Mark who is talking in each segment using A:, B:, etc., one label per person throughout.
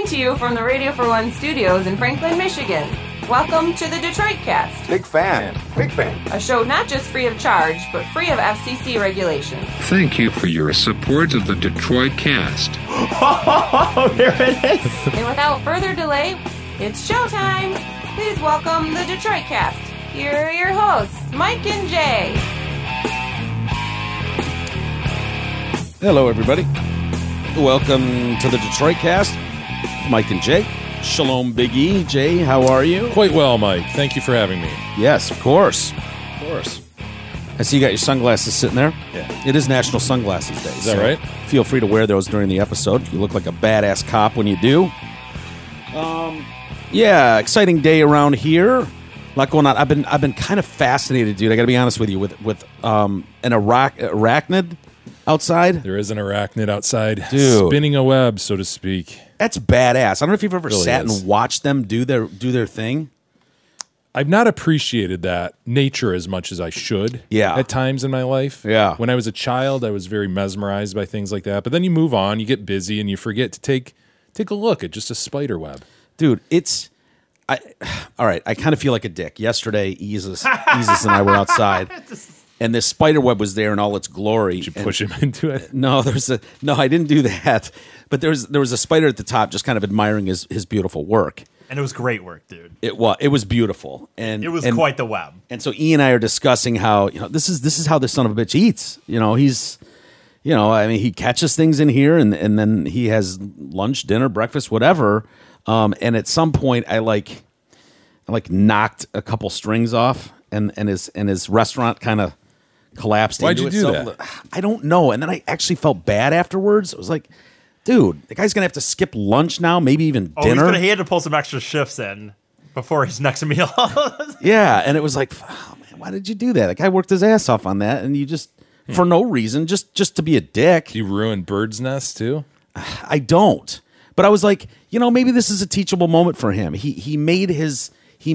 A: to you from the Radio for One studios in Franklin, Michigan. Welcome to the Detroit Cast.
B: Big fan.
A: A show not just free of charge, but free of FCC regulations.
C: Thank you for your support of the Detroit Cast.
D: Oh, there it is.
A: And without further delay, it's showtime. Please welcome the Detroit Cast. Here are your hosts, Mike and Jay.
E: Hello, everybody. Welcome to the Detroit Cast. Mike and Jay. Shalom, Big E. Jay, how are you?
F: Quite well, Mike. Thank you for having me.
E: Yes, of course. Of course. I see you got your sunglasses sitting there.
F: Yeah.
E: It is National Sunglasses Day.
F: Is that right?
E: Feel free to wear those during the episode. You look like a badass cop when you do. Yeah, exciting day around here. A lot going on. I've been kind of fascinated, dude. I got to be honest with you with an arachnid outside.
F: There is an arachnid outside,
E: dude,
F: spinning a web, so to speak.
E: That's badass. I don't know if you've ever
F: Really
E: sat
F: is.
E: and watched them do their thing.
F: I've not appreciated that nature as much as I should.
E: Yeah.
F: At times in my life.
E: Yeah.
F: When I was a child, I was very mesmerized by things like that. But then you move on, you get busy, and you forget to take a look at just a spider web.
E: Dude, all right, I kind of feel like a dick. Yesterday, Isis and I were outside, and this spider web was there in all its glory.
F: Did you push him into it?
E: No, I didn't do that. But there was a spider at the top just kind of admiring his beautiful work.
D: And it was great work, dude.
E: It was beautiful. And
D: It was quite the web.
E: And so E and I are discussing how, this is how this son of a bitch eats. He catches things in here and then he has lunch, dinner, breakfast, whatever. And at some point I knocked a couple strings off and his restaurant kind of collapsed.
F: Why'd
E: into
F: you do
E: itself.
F: that?
E: I don't know. And then I actually felt bad afterwards. I was like, dude, the guy's gonna have to skip lunch now, maybe even dinner.
D: He had to pull some extra shifts in before his next meal.
E: Yeah, and it was like, oh, man, why did you do that? The guy worked his ass off on that, and you just for no reason, just to be a dick.
F: You ruined Bird's Nest too?
E: I don't. But I was like, maybe this is a teachable moment for him. He made his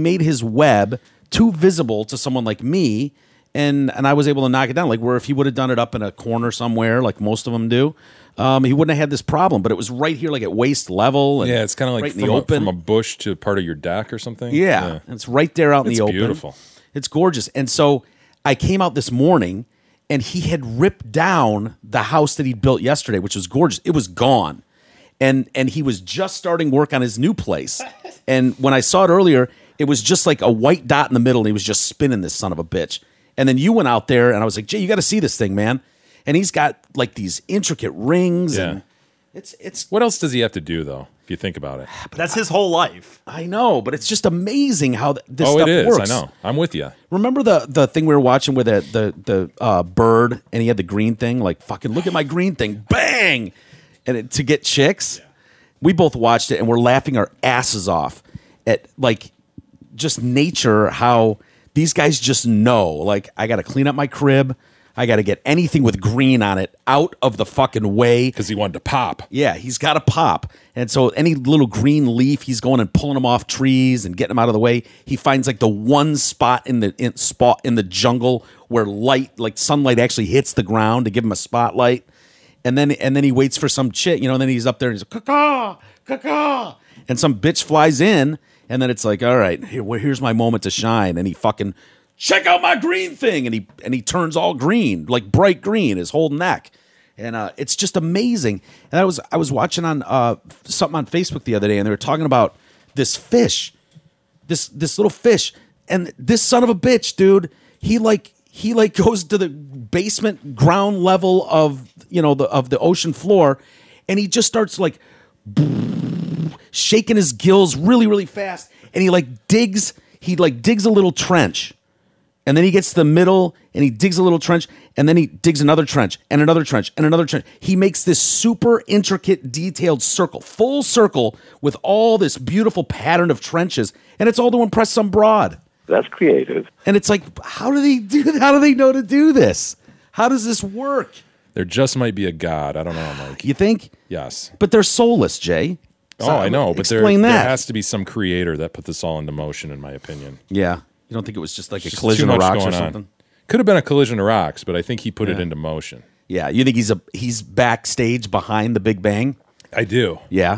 E: web too visible to someone like me, and I was able to knock it down. Like where if he would have done it up in a corner somewhere, like most of them do, he wouldn't have had this problem. But it was right here, like at waist level. And
F: Yeah, it's kind of like
E: right in the open.
F: from a bush to part of your deck or something.
E: Yeah. And it's right there out in
F: It's
E: the open.
F: beautiful.
E: It's gorgeous. And so I came out this morning, and he had ripped down the house that he built yesterday, which was gorgeous. It was gone. And he was just starting work on his new place. And when I saw it earlier, it was just like a white dot in the middle, and he was just spinning this son of a bitch. And then you went out there, and I was like, Jay, you got to see this thing, man. And he's got like these intricate rings.
F: Yeah.
E: And it's
F: What else does he have to do, though, if you think about it?
D: That's his whole life.
E: I know, but it's just amazing how this
F: Oh,
E: stuff
F: it is.
E: works.
F: I know. I'm with you.
E: Remember the thing we were watching with the bird, and he had the green thing? Like, fucking look at my green thing. Bang! And to get chicks. Yeah. We both watched it, and we're laughing our asses off at, like, just nature, how these guys just know. Like, I got to clean up my crib. I got to get anything with green on it out of the fucking way.
F: Because he wanted to pop.
E: Yeah, he's got to pop. And so any little green leaf, he's going and pulling them off trees and getting them out of the way. He finds like the one spot in the jungle where light, like sunlight, actually hits the ground to give him a spotlight. And then he waits for some chick, and then he's up there and he's like, caw, caw. And some bitch flies in, and then it's like, all right, here's my moment to shine. And he fucking, check out my green thing. And he turns all green, like bright green, his whole neck. And it's just amazing. And I was watching on something on Facebook the other day, and they were talking about this fish, this little fish. And this son of a bitch, dude, he goes to the basement ground level of the ocean floor, and he just starts like shaking his gills really, really fast, and he digs a little trench, and then he gets to the middle and he digs a little trench, and then he digs another trench and another trench and another trench. He makes this super intricate, detailed circle, full circle with all this beautiful pattern of trenches, and it's all to impress some broad.
B: That's creative.
E: And it's like, how do they do that? How do they know to do this? How does this work?
F: There just might be a God. I don't know, Mike.
E: You think?
F: Yes.
E: But they're soulless, Jay.
F: Oh, I know. But there
E: explain that.
F: has to be some creator that put this all into motion, in my opinion.
E: Yeah. You don't think it was just like a
F: Just
E: collision
F: too
E: of
F: much
E: rocks or
F: going on.
E: something?
F: Could have been a collision of rocks, but I think he put it into motion.
E: Yeah. You think he's backstage behind the Big Bang?
F: I do.
E: Yeah.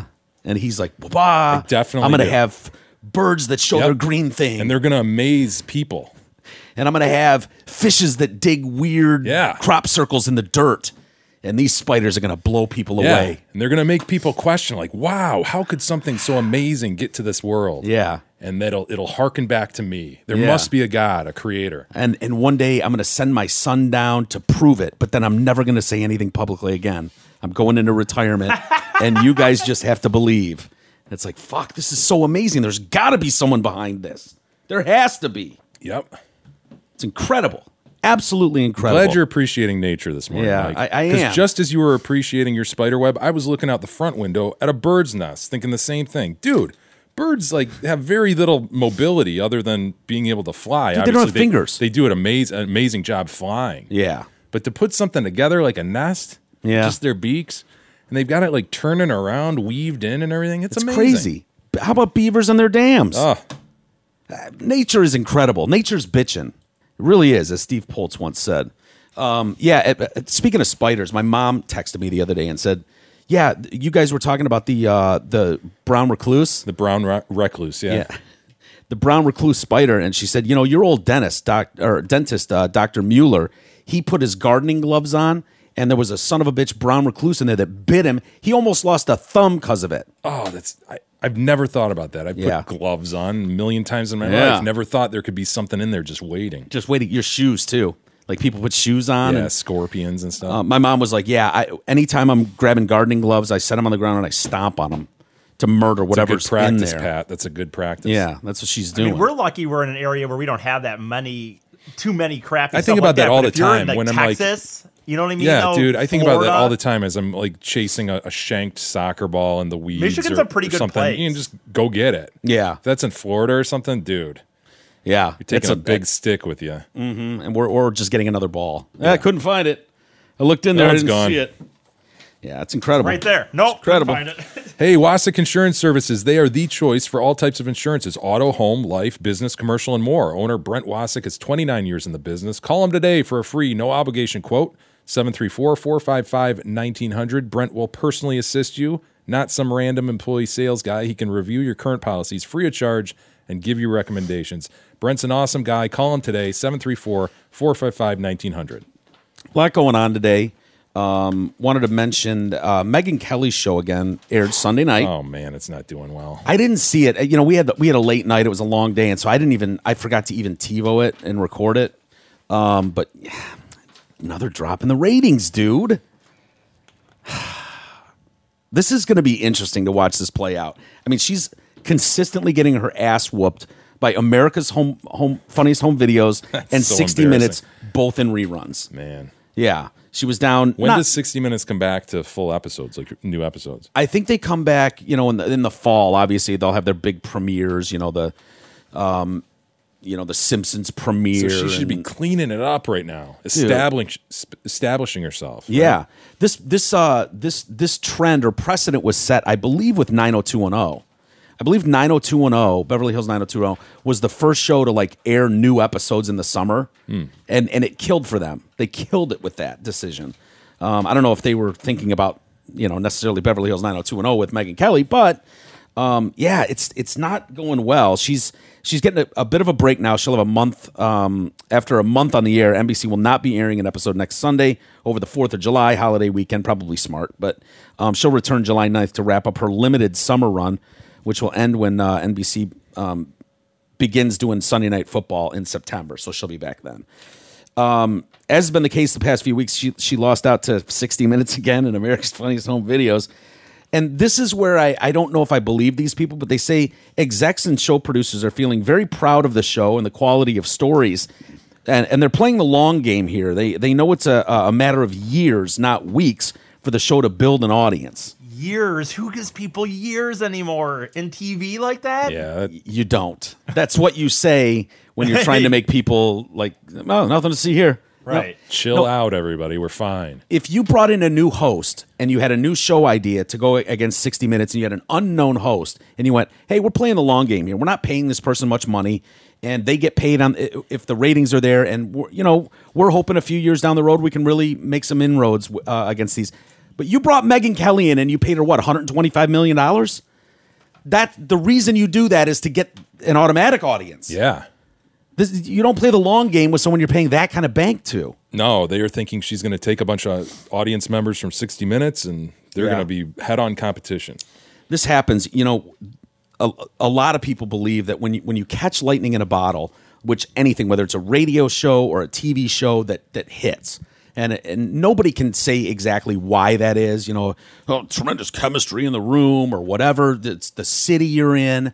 E: And he's like, bah,
F: definitely
E: I'm going to
F: do.
E: have birds that show
F: Yep.
E: their green thing.
F: And they're going to amaze people.
E: And I'm going to have fishes that dig weird
F: Yeah.
E: crop circles in the dirt. And these spiders are going to blow people away.
F: And they're going to make people question, like, wow, how could something so amazing get to this world?
E: Yeah.
F: And it'll harken back to me. There
E: Yeah.
F: must be a God, a creator.
E: And one day I'm going to send my son down to prove it, but then I'm never going to say anything publicly again. I'm going into retirement, and you guys just have to believe. And it's like, fuck, this is so amazing. There's got to be someone behind this. There has to be.
F: Yep.
E: It's incredible. Absolutely incredible.
F: Glad you're appreciating nature this morning,
E: Yeah,
F: Mike.
E: I am.
F: Because just as you were appreciating your spider web, I was looking out the front window at a bird's nest, thinking the same thing. Dude, birds have very little mobility other than being able to fly.
E: Dude, they don't have fingers.
F: They do an amazing job flying.
E: Yeah.
F: But to put something together like a nest,
E: Yeah.
F: just their beaks, and they've got it turning around, weaved in and everything. It's amazing.
E: Crazy. How about beavers and their dams?
F: Oh,
E: Nature is incredible. Nature's bitchin'. It really is, as Steve Poltz once said. Speaking of spiders, my mom texted me the other day and said, yeah, you guys were talking about the brown recluse.
F: the brown recluse, yeah.
E: The brown recluse spider. And she said, your old dentist, Dr. Mueller, he put his gardening gloves on, and there was a son of a bitch brown recluse in there that bit him. He almost lost a thumb because of it.
F: Oh, I've never thought about that. I've
E: Yeah.
F: put gloves on a million times in my
E: Yeah.
F: life. Never thought there could be something in there just waiting.
E: Just waiting. Your shoes, too. Like people put shoes on.
F: Yeah,
E: and,
F: scorpions and stuff.
E: my mom was like, anytime I'm grabbing gardening gloves, I set them on the ground and I stomp on them to murder
F: It's a
E: whatever's
F: good practice,
E: in there.
F: Pat. That's a good practice.
E: Yeah, that's what she's
D: I
E: doing.
D: mean, we're lucky we're in an area where we don't have too many crappy
F: I think
D: stuff
F: about
D: like
F: that all
D: But
F: the
D: if you're
F: time
D: in,
F: when I'm like-
D: Texas, you know what I mean?
F: Yeah,
D: though,
F: dude. I think about that
D: Florida,
F: all the time as I'm chasing a shanked soccer ball in the weeds.
D: Michigan's
F: or,
D: a pretty
F: or
D: good
F: something.
D: place.
F: You can just go get it.
E: Yeah.
F: If that's in Florida or something, dude.
E: Yeah,
F: You're taking a big stick with you.
E: and we're just getting another ball. I couldn't find it. I looked in there, I
F: it's
E: didn't
F: gone.
E: see it. Yeah, it's incredible.
D: right there. Nope,
E: incredible.
D: couldn't find it.
F: Hey, Wasik Insurance Services. They are the choice for all types of insurances: auto, home, life, business, commercial, and more. Owner Brent Wasik is 29 years in the business. Call him today for a free, no obligation quote. 734-455-1900. Brent will personally assist you, not some random employee sales guy. He can review your current policies free of charge and give you recommendations. Brent's an awesome guy. Call him today, 734-455-1900.
E: A lot going on today. Wanted to mention Megyn Kelly's show again aired Sunday night.
F: Oh, man, it's not doing well.
E: I didn't see it. We had a late night. It was a long day, and so I forgot to even TiVo it and record it. But yeah, another drop in the ratings, dude. This is going to be interesting to watch this play out. I mean, she's consistently getting her ass whooped by America's Funniest Home Videos and
F: so
E: 60 Minutes, both in reruns.
F: Man.
E: Yeah, she was down.
F: When does 60 Minutes come back to full episodes, like new episodes?
E: I think they come back, in the fall. Obviously, they'll have their big premieres. The Simpsons premiere.
F: So she should be cleaning it up right now, establishing herself. Right?
E: Yeah, this trend or precedent was set, I believe, with 90210. I believe 90210, Beverly Hills 90210, was the first show to air new episodes in the summer, and it killed for them. They killed it with that decision. I don't know if they were thinking about necessarily Beverly Hills 90210 with Megyn Kelly, but it's not going well. She's getting a bit of a break now. She'll have a month after a month on the air. NBC will not be airing an episode next Sunday over the 4th of July holiday weekend. Probably smart, but she'll return July 9th to wrap up her limited summer run, which will end when NBC begins doing Sunday Night Football in September. So she'll be back then. As has been the case the past few weeks, she lost out to 60 Minutes again in America's Funniest Home Videos. And this is where I don't know if I believe these people, but they say execs and show producers are feeling very proud of the show and the quality of stories. And they're playing the long game here. They know it's a matter of years, not weeks, for the show to build an audience.
D: Years? Who gives people years anymore in TV like that?
F: Yeah.
E: You don't. That's what you say when you're trying to make people nothing to see here.
D: Right.
F: Chill out, everybody. We're fine.
E: If you brought in a new host and you had a new show idea to go against 60 Minutes and you had an unknown host and you went, hey, we're playing the long game here. We're not paying this person much money and they get paid on if the ratings are there. And, we're hoping a few years down the road we can really make some inroads against these. But you brought Megyn Kelly in and you paid her, what, $125 million? the reason you do that is to get an automatic audience.
F: Yeah.
E: You don't play the long game with someone you're paying that kind of bank to.
F: No, they are thinking she's going to take a bunch of audience members from 60 Minutes, and they're going to be head-on competition.
E: This happens, a lot of people believe that when you catch lightning in a bottle, which anything, whether it's a radio show or a TV show that hits, and nobody can say exactly why that is, tremendous chemistry in the room or whatever, it's the city you're in.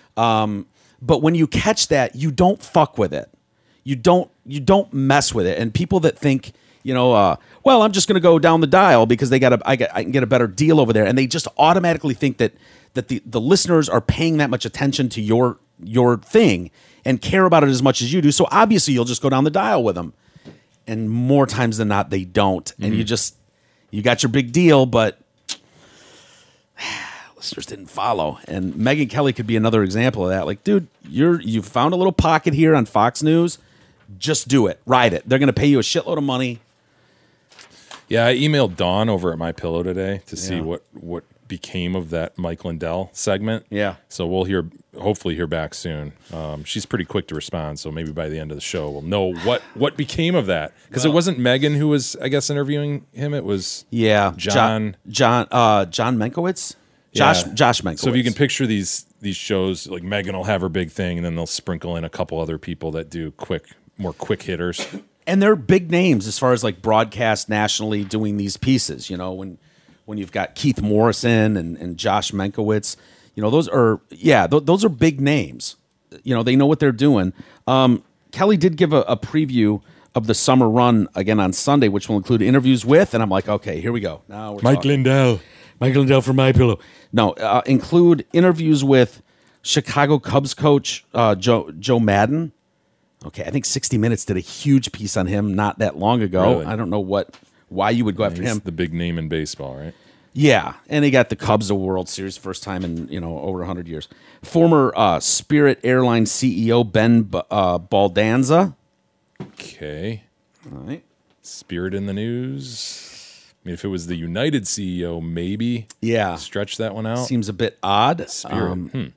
E: But when you catch that, you don't fuck with it. You don't mess with it. And people that think, well, I'm just going to go down the dial because I can get a better deal over there, and they just automatically think that the listeners are paying that much attention to your thing and care about it as much as you do. So obviously you'll just go down the dial with them. And more times than not, they don't. And you got your big deal, but listeners didn't follow. And Megyn Kelly could be another example of that. Like, dude, you found a little pocket here on Fox News. Just do it. Ride it. They're going to pay you a shitload of money.
F: Yeah, I emailed Dawn over at MyPillow today to see what became of that Mike Lindell segment.
E: Yeah.
F: So we'll hopefully hear back soon. She's pretty quick to respond, so maybe by the end of the show we'll know what became of that. Because it wasn't Megyn who was, I guess, interviewing him. It was John
E: Mankiewicz. Josh Mankiewicz.
F: So if you can picture these shows, like Megyn will have her big thing, and then they'll sprinkle in a couple other people that do more quick hitters.
E: And they're big names as far as like broadcast nationally doing these pieces. When you've got Keith Morrison and Josh Mankiewicz, those are big names. They know what they're doing. Kelly did give a preview of the summer run again on Sunday, which will include interviews with, and I'm like, okay, here we go. Now we're
F: Mike
E: talking.
F: Lindell.
E: Mike Lindell from MyPillow. No, include interviews with Chicago Cubs coach Joe Madden. Okay, I think 60 Minutes did a huge piece on him not that long ago.
F: Really?
E: I don't know why you would go after him.
F: The big name in baseball, right?
E: Yeah, and he got the Cubs a World Series first time in over 100 years. Former Spirit Airlines CEO Ben Baldanza.
F: Okay.
E: All right.
F: Spirit in the news. I mean, if it was the United CEO, maybe.
E: Yeah.
F: Stretch that one out.
E: Seems a bit odd.
F: Spirit.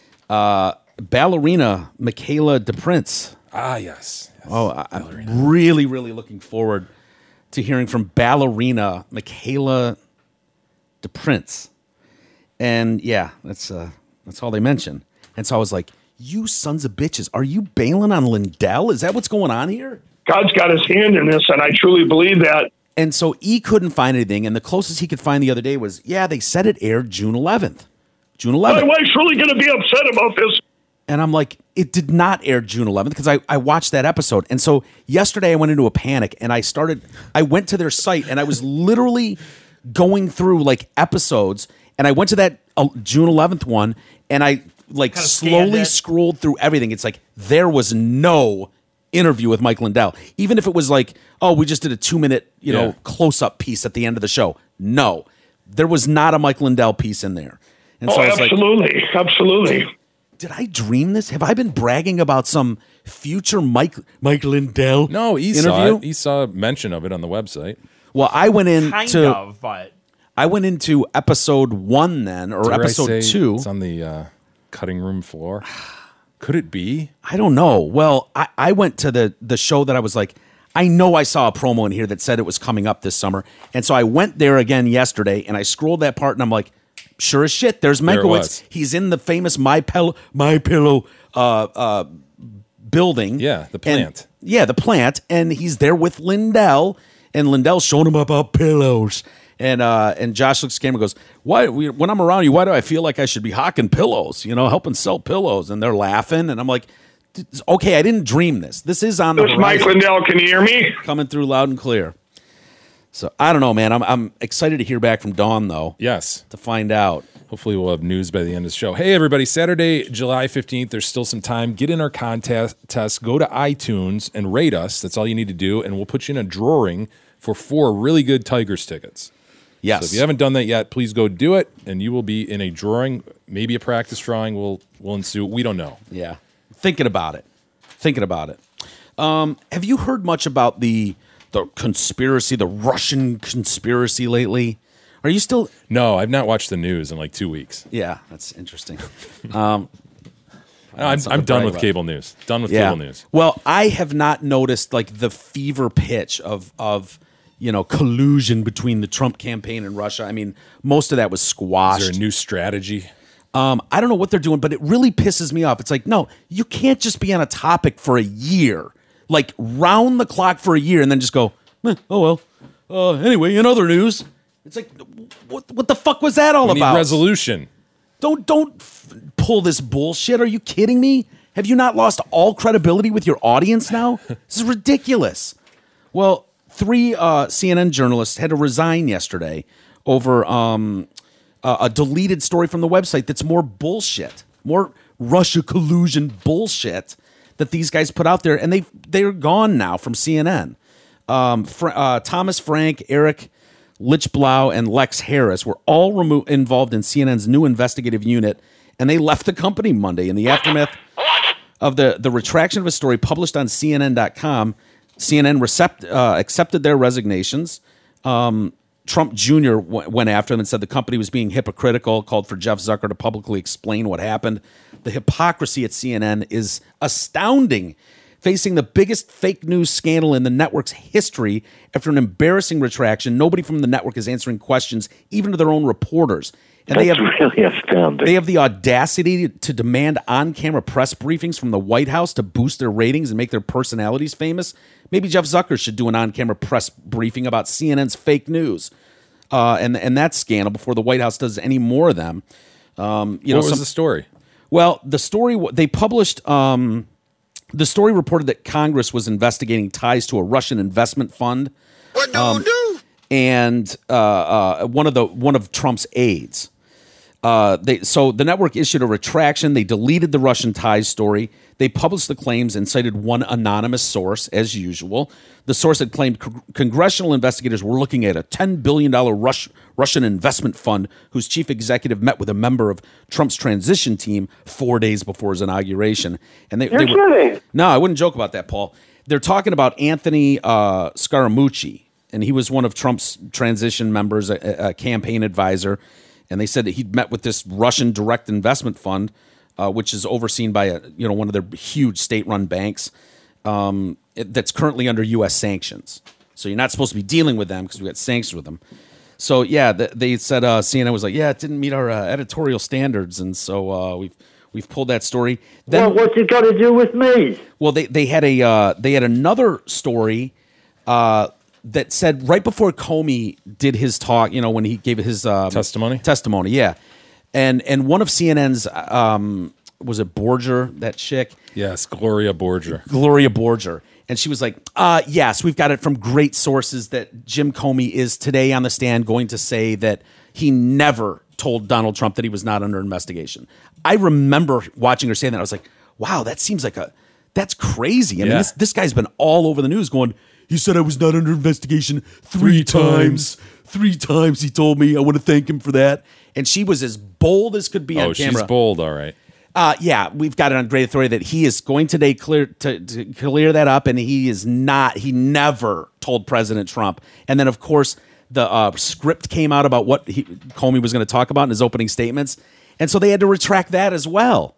E: Ballerina Michaela DePrince.
F: Ah, yes.
E: I'm really, really looking forward to hearing from Ballerina Michaela DePrince. And yeah, that's all they mention. And so I was like, you sons of bitches, are you bailing on Lindell? Is that what's going on here?
B: God's got his hand in this, and I truly believe that.
E: And so E couldn't find anything, and the closest he could find the other day was, they said it aired June 11th.
B: My wife's really going to be upset about this.
E: And I'm like, it did not air June 11th because I watched that episode. And so yesterday I went into a panic and I went to their site and I was literally going through like episodes, and I went to that June 11th one and I like slowly scrolled through everything. It's like there was no interview with Mike Lindell. Even if it was like, oh, we just did a 2-minute, close-up piece at the end of the show. No, there was not a Mike Lindell piece in there. And so I was
B: absolutely.
E: Did I dream this? Have I been bragging about some future Mike Lindell
F: No, he
E: interview?
F: saw it. He saw mention of it on the website.
E: Well, I went
D: but
E: I went into episode 1 then, or
F: Dare
E: episode
F: I say
E: 2.
F: It's on the cutting room floor. Could it be?
E: I don't know. Well, I went to the show that I was like, I know I saw a promo in here that said it was coming up this summer. And so I went there again yesterday, and I scrolled that part, and I'm like, sure as shit, there's Mankiewicz. He's in the famous MyPillow building.
F: Yeah, the plant.
E: The plant, and he's there with Lindell, and Lindell's showing him about pillows. And Josh looks at the camera and goes, "Why? When I'm around you, why do I feel like I should be hawking pillows? Helping sell pillows?" And they're laughing, and I'm like, "Okay, I didn't dream this. This is on the
B: This is Mike Lindell. Can you hear me?
E: Coming through loud and clear." So I don't know, man. I'm excited to hear back from Dawn, though.
F: Yes.
E: To find out.
F: Hopefully we'll have news by the end of the show. Hey, everybody, Saturday, July 15th, there's still some time. Get in our contest. Go to iTunes and rate us. That's all you need to do, and we'll put you in a drawing for 4 really good Tigers tickets.
E: Yes.
F: So if you haven't done that yet, please go do it, and you will be in a drawing. Maybe a practice drawing will ensue. We don't know.
E: Yeah. Thinking about it. Have you heard much about the conspiracy, the Russian conspiracy lately? Are you still?
F: No, I've not watched the news in like 2 weeks.
E: Yeah, that's interesting.
F: I'm done with cable news. Done with cable news.
E: Well, I have not noticed like the fever pitch of collusion between the Trump campaign and Russia. I mean, most of that was squashed.
F: Is there a new strategy?
E: I don't know what they're doing, but it really pisses me off. It's like, no, you can't just be on a topic for a year, like round the clock for a year, and then just go, oh well. Anyway, in other news, it's like, what the fuck was that all
F: We need
E: about?
F: resolution.
E: Don't pull this bullshit. Are you kidding me? Have you not lost all credibility with your audience now? This is ridiculous. Well, 3 CNN journalists had to resign yesterday over a deleted story from the website that's more bullshit, more Russia collusion bullshit that these guys put out there, and they're gone now from CNN. Thomas Frank, Eric Lichtblau, and Lex Harris were all involved in CNN's new investigative unit, and they left the company Monday in the aftermath of the retraction of a story published on CNN.com. CNN accepted their resignations. Trump Jr. went after them and said the company was being hypocritical, called for Jeff Zucker to publicly explain what happened. The hypocrisy at CNN is astounding, facing the biggest fake news scandal in the network's history. After an embarrassing retraction, nobody from the network is answering questions, even to their own reporters. And
B: That's really astounding.
E: They have the audacity to demand on-camera press briefings from the White House to boost their ratings and make their personalities famous. Maybe Jeff Zucker should do an on-camera press briefing about CNN's fake news and that scandal before the White House does any more of them.
F: What was the story?
E: Well, the story they published. The story reported that Congress was investigating ties to a Russian investment fund.
G: What do?
E: And one of Trump's aides. So the network issued a retraction. They deleted the Russian ties story. They published the claims and cited one anonymous source, as usual. The source had claimed congressional investigators were looking at a $10 billion Russian investment fund whose chief executive met with a member of Trump's transition team 4 days before his inauguration. And they
B: You're
E: were,
B: kidding.
E: No, I wouldn't joke about that, Paul. They're talking about Anthony Scaramucci, and he was one of Trump's transition members, a campaign advisor. And they said that he'd met with this Russian direct investment fund, which is overseen by one of their huge state-run banks that's currently under U.S. sanctions. So you're not supposed to be dealing with them because we got sanctions with them. So yeah, they said CNN was like, yeah, it didn't meet our editorial standards, and so we've pulled that story. Then,
G: Well, what's it got to do with me?
E: well, they had another story. That said right before Comey did his talk, when he gave his testimony, yeah, and one of CNN's was it Borger, that chick?
F: Yes, Gloria
E: Borger, and she was like, yes, we've got it from great sources that Jim Comey is today on the stand going to say that he never told Donald Trump that he was not under investigation. I remember watching her say that. I was like, wow, that seems like that's crazy. I mean, this guy's been all over the news going, he said I was not under investigation three times. 3 times he told me. I want to thank him for that. And she was as bold as could be on camera.
F: Oh, she's bold, all right.
E: Yeah, we've got it on great authority that he is going today to clear that up, and he never told President Trump. And then, of course, the script came out about what Comey was going to talk about in his opening statements. And so they had to retract that as well.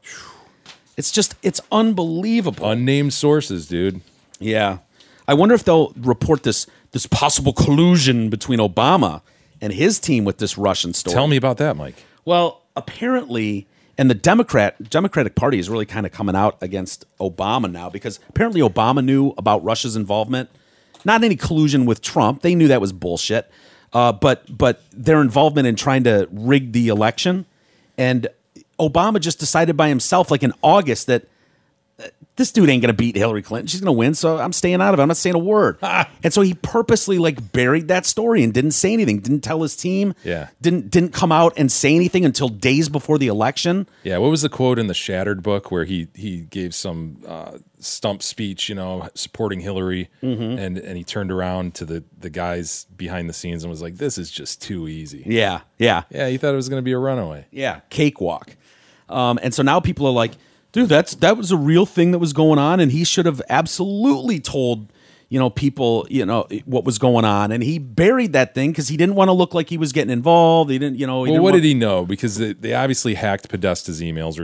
E: It's unbelievable.
F: Unnamed sources, dude.
E: Yeah. I wonder if they'll report this possible collusion between Obama and his team with this Russian story.
F: Tell me about that, Mike.
E: Well, apparently, and the Democratic Party is really kind of coming out against Obama now because apparently Obama knew about Russia's involvement. Not any collusion with Trump. They knew that was bullshit. But their involvement in trying to rig the election. And Obama just decided by himself, like in August, that this dude ain't going to beat Hillary Clinton. She's going to win, so I'm staying out of it. I'm not saying a word. And so he purposely buried that story and didn't say anything, didn't tell his team, didn't come out and say anything until days before the election.
F: Yeah, what was the quote in the Shattered book where he gave some stump speech, supporting Hillary, and he turned around to the guys behind the scenes and was like, this is just too easy.
E: Yeah.
F: Yeah, he thought it was going to be a runaway.
E: Yeah, cakewalk. And so now people are like, dude, that was a real thing that was going on, and he should have absolutely told, people, what was going on, and he buried that thing because he didn't want to look like he was getting involved. He didn't,
F: Well, did he know? Because they obviously hacked Podesta's emails, or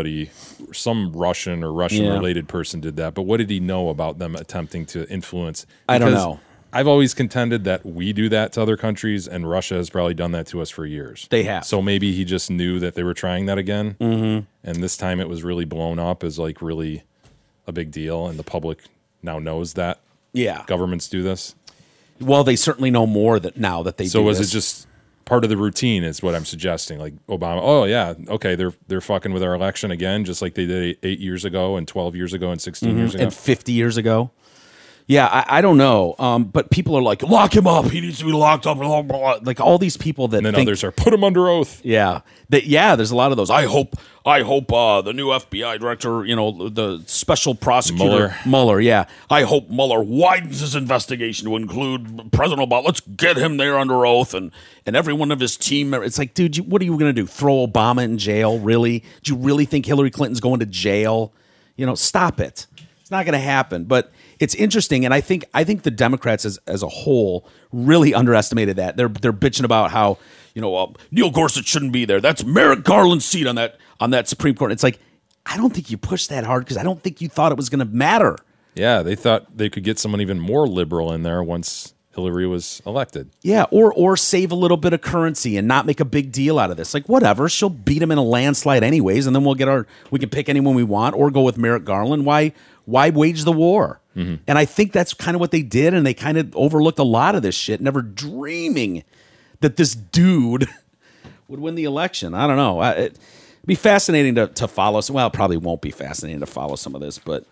F: some Russian or Russian-related person did that. But what did he know about them attempting to influence?
E: I don't know.
F: I've always contended that we do that to other countries, and Russia has probably done that to us for years.
E: They have.
F: So maybe he just knew that they were trying that again, and this time it was really blown up as like really a big deal, and the public now knows that.
E: Yeah.
F: Governments do this.
E: Well, they certainly know more now that they do
F: So was
E: this.
F: it just part of the routine is what I'm suggesting? Like Obama, oh yeah, okay, they're fucking with our election again, just like they did 8 years ago and 12 years ago and 16 years ago.
E: And 50 years ago. Yeah, I don't know. But people are like, lock him up. He needs to be locked up. Blah, blah, blah. Like all these people that
F: And then
E: think,
F: others are, put him under oath.
E: Yeah. There's a lot of those. I hope the new FBI director, the special prosecutor
F: Mueller.
E: Yeah. I hope Mueller widens his investigation to include President Obama. Let's get him there under oath and every one of his team members. It's like, dude, what are you going to do? Throw Obama in jail? Really? Do you really think Hillary Clinton's going to jail? Stop it. It's not going to happen. But it's interesting, and I think the Democrats as a whole really underestimated that. They're bitching about how Neil Gorsuch shouldn't be there. That's Merrick Garland's seat on that Supreme Court. It's like, I don't think you pushed that hard because I don't think you thought it was going to matter.
F: Yeah, they thought they could get someone even more liberal in there once Hillary was elected.
E: Yeah, or save a little bit of currency and not make a big deal out of this. Like, whatever, she'll beat him in a landslide anyways, and then we can pick anyone we want or go with Merrick Garland. Why wage the war? Mm-hmm. And I think that's kind of what they did, and they kind of overlooked a lot of this shit, never dreaming that this dude would win the election. I don't know. It'd be fascinating to follow. Well, it probably won't be fascinating to follow some of this, but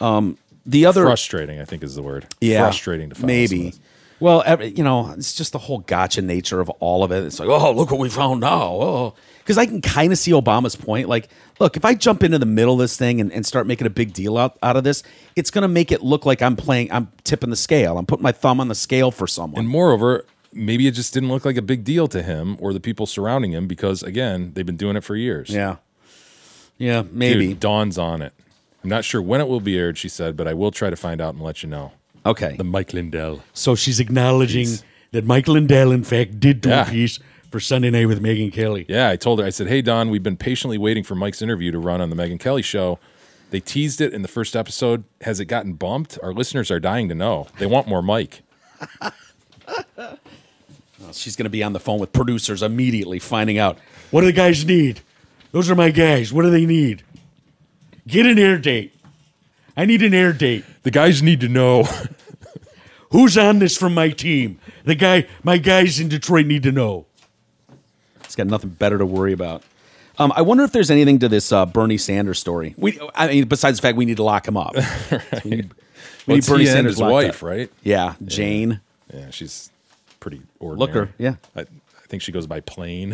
E: the other...
F: Frustrating, I think is the word.
E: Yeah.
F: Frustrating to follow
E: maybe.
F: some of this.
E: Well, it's just the whole gotcha nature of all of it. It's like, oh, look what we found now. Oh, because I can kind of see Obama's point. Like, look, if I jump into the middle of this thing and start making a big deal out of this, it's going to make it look like I'm tipping the scale. I'm putting my thumb on the scale for someone.
F: And moreover, maybe it just didn't look like a big deal to him or the people surrounding him because, again, they've been doing it for years.
E: Yeah. Yeah, maybe.
F: Dude, Dawn's on it. I'm not sure when it will be aired, she said, but I will try to find out and let you know.
E: Okay.
F: The Mike Lindell.
H: So she's acknowledging that Mike Lindell, in fact, did do a piece for Sunday Night with Megyn Kelly.
F: Yeah, I told her, I said, hey, Dawn, we've been patiently waiting for Mike's interview to run on the Megyn Kelly show. They teased it in the first episode. Has it gotten bumped? Our listeners are dying to know. They want more Mike.
E: She's going to be on the phone with producers immediately finding out.
H: What do the guys need? Those are my guys. What do they need? Get an air date. I need an air date.
F: The guys need to know.
H: Who's on this from my team? My guys in Detroit need to know.
E: He's got nothing better to worry about. I wonder if there's anything to this Bernie Sanders story. Besides the fact we need to lock him up.
F: Right.
E: We need
F: Bernie Sanders' wife,
E: up.
F: right?
E: Yeah, Jane.
F: Yeah, she's pretty ordinary.
E: Look her, yeah.
F: I think she goes by Plain.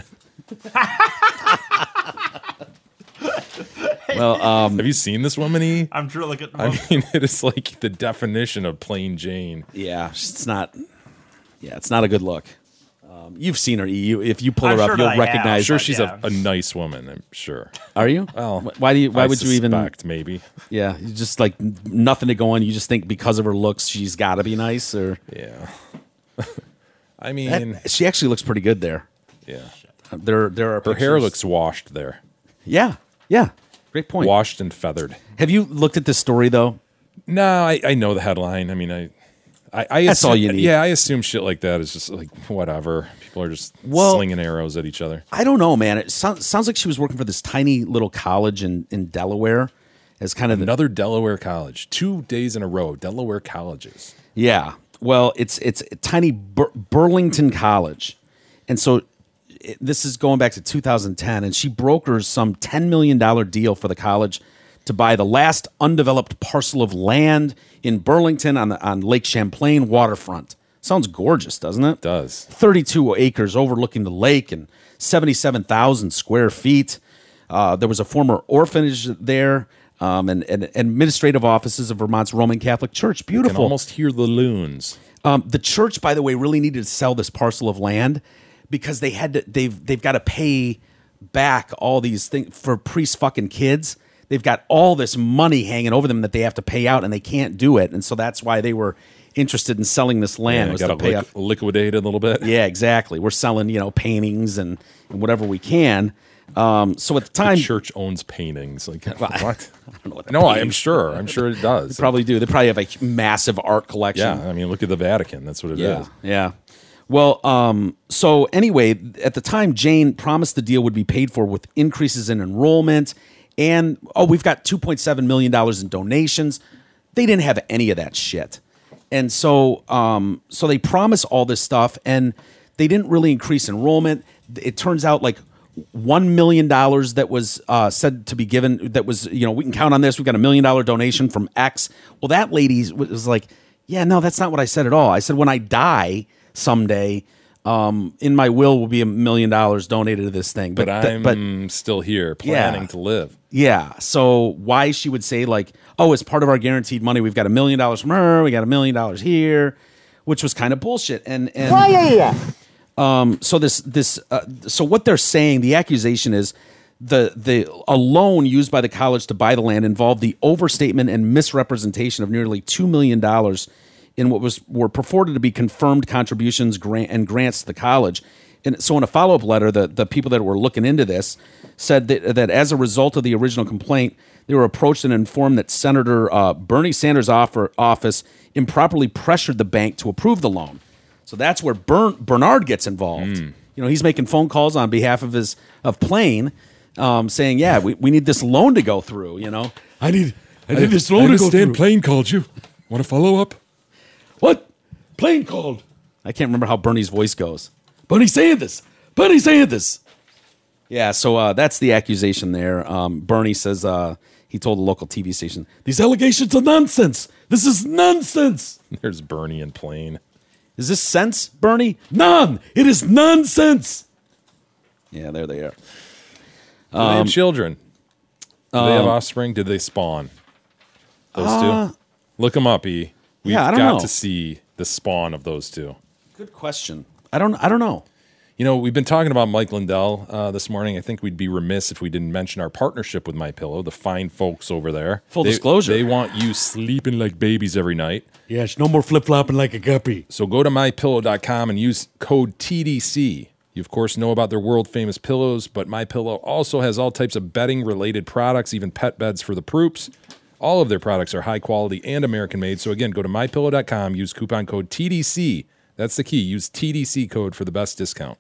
E: Well,
F: have you seen this woman?
D: I'm sure looking.
F: I mean, it is like the definition of plain Jane.
E: Yeah, it's not a good look. You've seen her. If you pull
D: I'm
E: her up,
D: sure
E: you'll
D: that I
E: recognize.
F: I'm
D: have,
F: sure
D: but
F: she's
D: yeah.
F: a nice woman. I'm sure.
E: Are you?
F: Well,
E: why would you even?
F: suspect, maybe.
E: Yeah, you just like nothing to go on. You just think because of her looks, she's got to be nice, or
F: Yeah. I mean,
E: she actually looks pretty good there.
F: yeah.
E: There are
F: Her
E: pictures.
F: hair looks washed there,
E: Yeah. Great point.
F: washed and feathered.
E: Have you looked at this story though?
F: No, I know the headline. I mean, I
E: That's all you need.
F: Yeah, I assume shit like that is just like whatever. People are just slinging arrows at each other.
E: I don't know, man. It sounds like she was working for this tiny little college in Delaware as kind of
F: Another Delaware college. 2 days in a row, Delaware colleges.
E: Yeah. Well, it's a tiny Burlington College. And so this is going back to 2010, and she brokers some $10 million deal for the college to buy the last undeveloped parcel of land in Burlington on Lake Champlain waterfront. Sounds gorgeous, doesn't it?
F: It does.
E: 32 acres overlooking the lake and 77,000 square feet. There was a former orphanage there. And administrative offices of Vermont's Roman Catholic Church.
F: You can
E: Beautiful.
F: almost hear the loons.
E: The church, by the way, really needed to sell this parcel of land because they've got to pay back all these things for priest fucking kids. They've got all this money hanging over them that they have to pay out, and they can't do it. And so that's why they were interested in selling this land. Was
F: got
E: to pay
F: to
E: off.
F: liquidate it a little bit.
E: Yeah, exactly. We're selling, paintings and whatever we can. So at the time,
F: The church owns paintings. Like what?
E: I don't know what.
F: No, I'm sure. I'm sure it does.
E: They probably do. They probably have a massive art collection.
F: Yeah, I mean, look at the Vatican. That's what it is.
E: Yeah. Well, so anyway, at the time, Jane promised the deal would be paid for with increases in enrollment, and we've got $2.7 million in donations. They didn't have any of that shit, and so they promised all this stuff, and they didn't really increase enrollment. It turns out like $1 million that was said to be given. That was we can count on this. We got $1 million donation from X. Well, that lady was like, yeah, no, that's not what I said at all. I said when I die someday, in my will be $1 million donated to this thing.
F: But I'm still here planning to live.
E: Yeah. So why she would say like, oh, as part of our guaranteed money, we've got $1 million from her. We got $1 million here, which was kind of bullshit. And so so what they're saying, the accusation is a loan used by the college to buy the land involved the overstatement and misrepresentation of nearly $2 million in what were purported to be confirmed contributions and grants to the college. And so in a follow-up letter, the people that were looking into this said that as a result of the original complaint, they were approached and informed that Senator Bernie Sanders' office improperly pressured the bank to approve the loan. So that's where Bernard gets involved. He's making phone calls on behalf of Plain, saying, yeah, we need this loan to go through,
H: I need this loan to go through.
F: Plain called you. Want to follow up?
H: What? Plain called.
E: I can't remember how Bernie's voice goes.
H: Bernie Sanders.
E: Yeah, so that's the accusation there. Bernie says he told a local TV station,
H: these allegations are nonsense. This is nonsense.
F: There's Bernie and Plain.
E: Is this sense, Bernie?
H: None. It is nonsense.
E: Yeah, there they are.
F: Do they have children? Do they have offspring? Did they spawn? Those two? Look them up, E. We've
E: I don't
F: got
E: know.
F: to see the spawn of those two.
E: Good question. I don't know.
F: We've been talking about Mike Lindell this morning. I think we'd be remiss if we didn't mention our partnership with MyPillow, the fine folks over there.
E: Full disclosure.
F: They want you sleeping like babies every night.
H: Yes, no more flip-flopping like a guppy.
F: So go to MyPillow.com and use code TDC. You, of course, know about their world-famous pillows, but MyPillow also has all types of bedding-related products, even pet beds for the poops. All of their products are high quality and American-made. So again, go to MyPillow.com, use coupon code TDC. That's the key. Use TDC code for the best discount.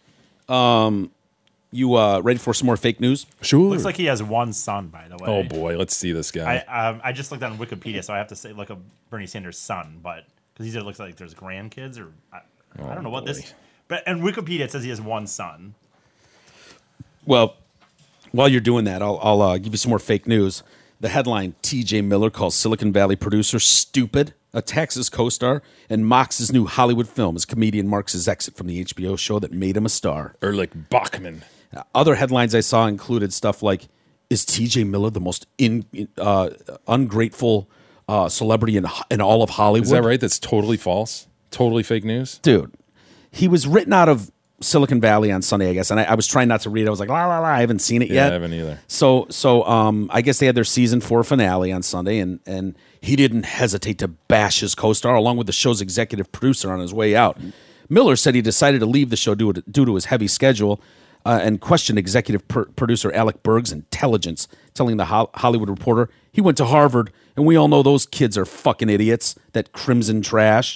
E: You ready for some more fake news?
F: Sure.
D: Looks like he has one son, by the way.
F: Oh boy, let's see this guy.
D: I just looked on Wikipedia, so I have to say look up Bernie Sanders' son, but because he looks like there's grandkids or I don't know what this. But in Wikipedia it says he has one son.
E: Well, while you're doing that, I'll give you some more fake news. The headline: T.J. Miller calls Silicon Valley producer stupid, attacks his co-star, and mocks his new Hollywood film as comedian marks his exit from the HBO show that made him a star.
F: Erlich Bachman.
E: Other headlines I saw included stuff like, is T.J. Miller the most ungrateful celebrity in all of Hollywood?
F: Is that right? That's totally false? Totally fake news?
E: Dude, he was written out of Silicon Valley on Sunday, I guess, and I was trying not to read it. I was like, la, la, la, I haven't seen it yet.
F: I haven't either.
E: So I guess they had their season 4 finale on Sunday, and he didn't hesitate to bash his co-star along with the show's executive producer on his way out. Miller said he decided to leave the show due to his heavy schedule and questioned executive producer Alec Berg's intelligence, telling the Hollywood Reporter he went to Harvard, and we all know those kids are fucking idiots, that crimson trash.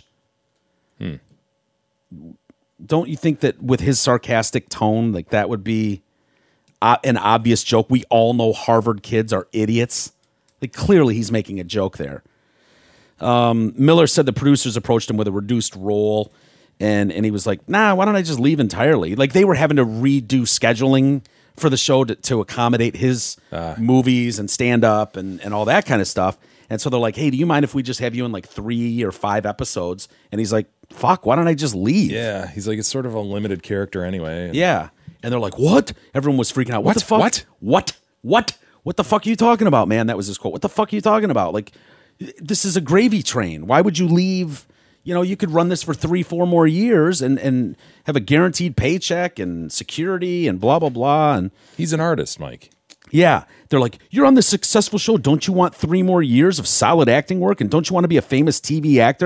E: Don't you think that with his sarcastic tone, like that would be an obvious joke? We all know Harvard kids are idiots. Like clearly he's making a joke there. Miller said the producers approached him with a reduced role, and he was like, nah, why don't I just leave entirely? Like they were having to redo scheduling for the show to accommodate his movies and stand-up and all that kind of stuff. And so they're like, hey, do you mind if we just have you in like 3 or 5 episodes? And he's like, fuck, why don't I just leave?
F: Yeah, he's like, it's sort of a limited character anyway.
E: Yeah. And they're like, what? Everyone was freaking out. What the fuck? What the fuck are you talking about, man? That was his quote. What the fuck are you talking about? Like, this is a gravy train. Why would you leave? You could run this for 3-4 more years and have a guaranteed paycheck and security and blah, blah, blah. And
F: he's an artist, Mike.
E: Yeah. They're like, you're on this successful show. Don't you want 3 more years of solid acting work? And don't you want to be a famous TV actor?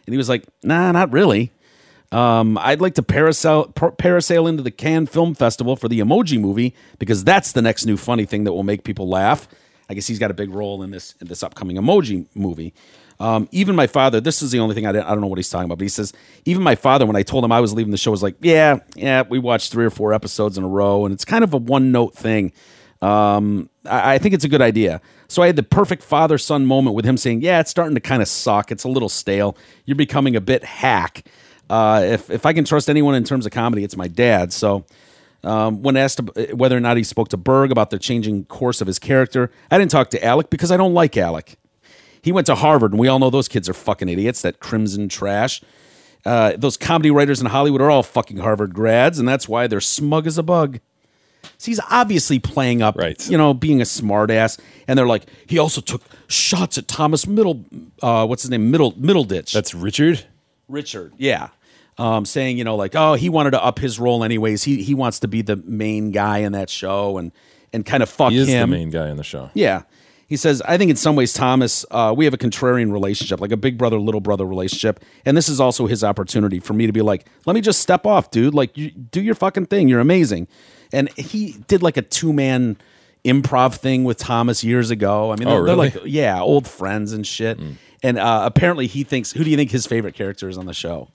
E: And he was like, nah, not really. I'd like to parasail into the Cannes Film Festival for the Emoji Movie because that's the next new funny thing that will make people laugh. I guess he's got a big role in this upcoming Emoji Movie. Even my father, this is the only thing I don't know what he's talking about, but he says, even my father, when I told him I was leaving the show, was like, yeah, we watched 3 or 4 episodes in a row, and it's kind of a one-note thing. I think it's a good idea. So I had the perfect father-son moment with him saying, yeah, it's starting to kind of suck. It's a little stale. You're becoming a bit hack. If I can trust anyone in terms of comedy, it's my dad. So when asked whether or not he spoke to Berg about the changing course of his character, I didn't talk to Alec because I don't like Alec. He went to Harvard, and we all know those kids are fucking idiots, that crimson trash. Those comedy writers in Hollywood are all fucking Harvard grads, and that's why they're smug as a bug. So he's obviously playing up, being a smartass. And they're like, he also took shots at Thomas Middleditch.
F: That's Richard?
E: Richard, yeah. Saying, he wanted to up his role anyways. He wants to be the main guy in that show and kind of fuck him.
F: He is the main guy in the show.
E: Yeah. He says, I think in some ways, Thomas, we have a contrarian relationship, like a big brother, little brother relationship. And this is also his opportunity for me to be like, let me just step off, dude. Like, you do your fucking thing. You're amazing. And he did like a 2-man improv thing with Thomas years ago. I mean, they're like, old friends and shit. And apparently he thinks, who do you think his favorite character is on the show?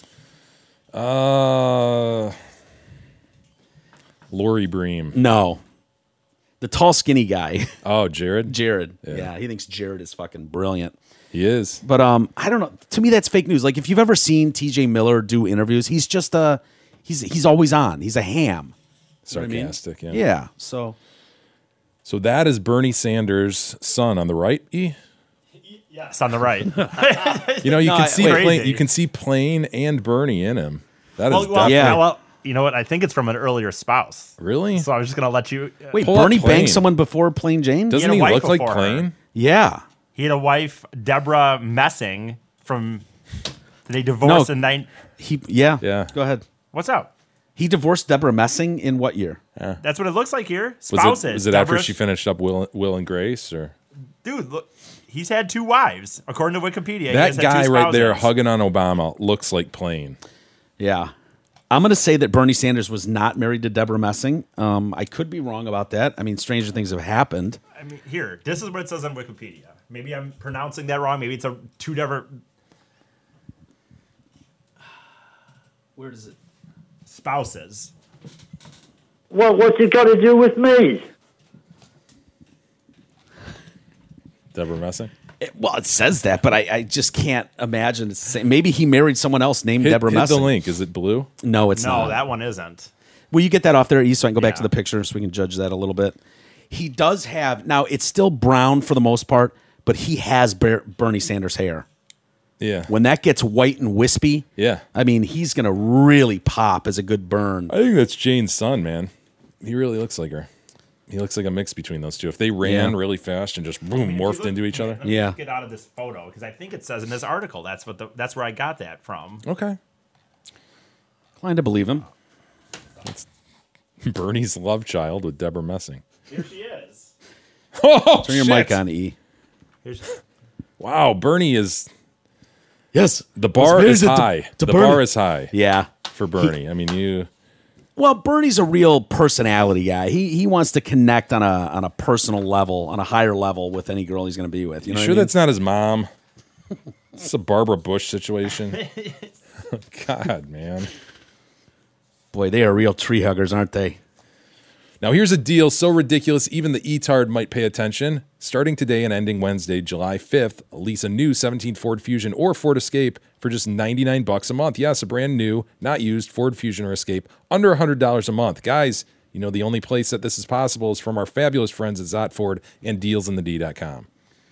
F: Laurie Bream.
E: No. The tall, skinny guy.
F: Oh, Jared?
E: Jared. Yeah, he thinks Jared is fucking brilliant.
F: He is.
E: But I don't know. To me, that's fake news. Like, if you've ever seen TJ Miller do interviews, he's just he's always on. He's a ham.
F: Sarcastic,
E: you know what I mean? Yeah. So
F: that is Bernie Sanders' son on the right, E?
D: Yes, on the right.
F: You can see Plain and Bernie in him. That is
D: well, you know what? I think it's from an earlier spouse.
F: Really?
D: So I'm just going to let you...
E: Wait, Bernie banged someone before Plain Jane?
F: Doesn't he look like Plain?
D: Her.
E: Yeah.
D: He had a wife, Deborah Messing, they divorced in...
E: Yeah. Go ahead.
D: What's up?
E: He divorced Deborah Messing in what year?
D: Yeah. That's what it looks like here. Spouses.
F: Was it after she finished up Will and Grace? Or?
D: Dude, look, he's had 2 wives, according to Wikipedia.
F: That guy right there hugging on Obama looks like Plain.
E: Yeah. I'm going to say that Bernie Sanders was not married to Deborah Messing. I could be wrong about that. I mean, stranger things have happened.
D: I mean, here, this is what it says on Wikipedia. Maybe I'm pronouncing that wrong. Maybe it's 2 different...
E: Where does it...
D: Spouses.
G: Well, what's it got to do with me?
F: Deborah Messing?
E: It says that, but I just can't imagine it's the same. Maybe he married someone else named Deborah Messing.
F: Hit the link. Is it blue?
E: No, it's not.
D: No, that one isn't.
E: Will you get that off there, E, so I can go back to the picture so we can judge that a little bit? He does have... Now, it's still brown for the most part, but he has Bernie Sanders' hair.
F: Yeah.
E: When that gets white and wispy, I mean, he's going to really pop as a good burn.
F: I think that's Jane's son, man. He really looks like her. He looks like a mix between those two. If they ran really fast and just boom, morphed into each other.
D: Let me get out of this photo because I think it says in this article that's where I got that from.
F: Okay.
E: Inclined to believe him.
F: It's Bernie's love child with Deborah Messing.
D: Here she is.
F: Oh,
E: turn your mic on, E.
F: Wow, Bernie is...
E: Yes.
F: The bar is high. The bar is high.
E: Yeah.
F: For Bernie. I mean, you...
E: Well, Bernie's a real personality guy. He wants to connect on a personal level, on a higher level with any girl he's going to be with. You know
F: sure that's not his mom? It's a Barbara Bush situation. God, man.
E: Boy, they are real tree huggers, aren't they?
F: Now, here's a deal so ridiculous, even the E-tard might pay attention. Starting today and ending Wednesday, July 5th, lease a new 17 Ford Fusion or Ford Escape for just $99 a month. Yes, a brand new, not used Ford Fusion or Escape, under $100 a month. Guys, you know the only place that this is possible is from our fabulous friends at Zott Ford and dealsinthed.com.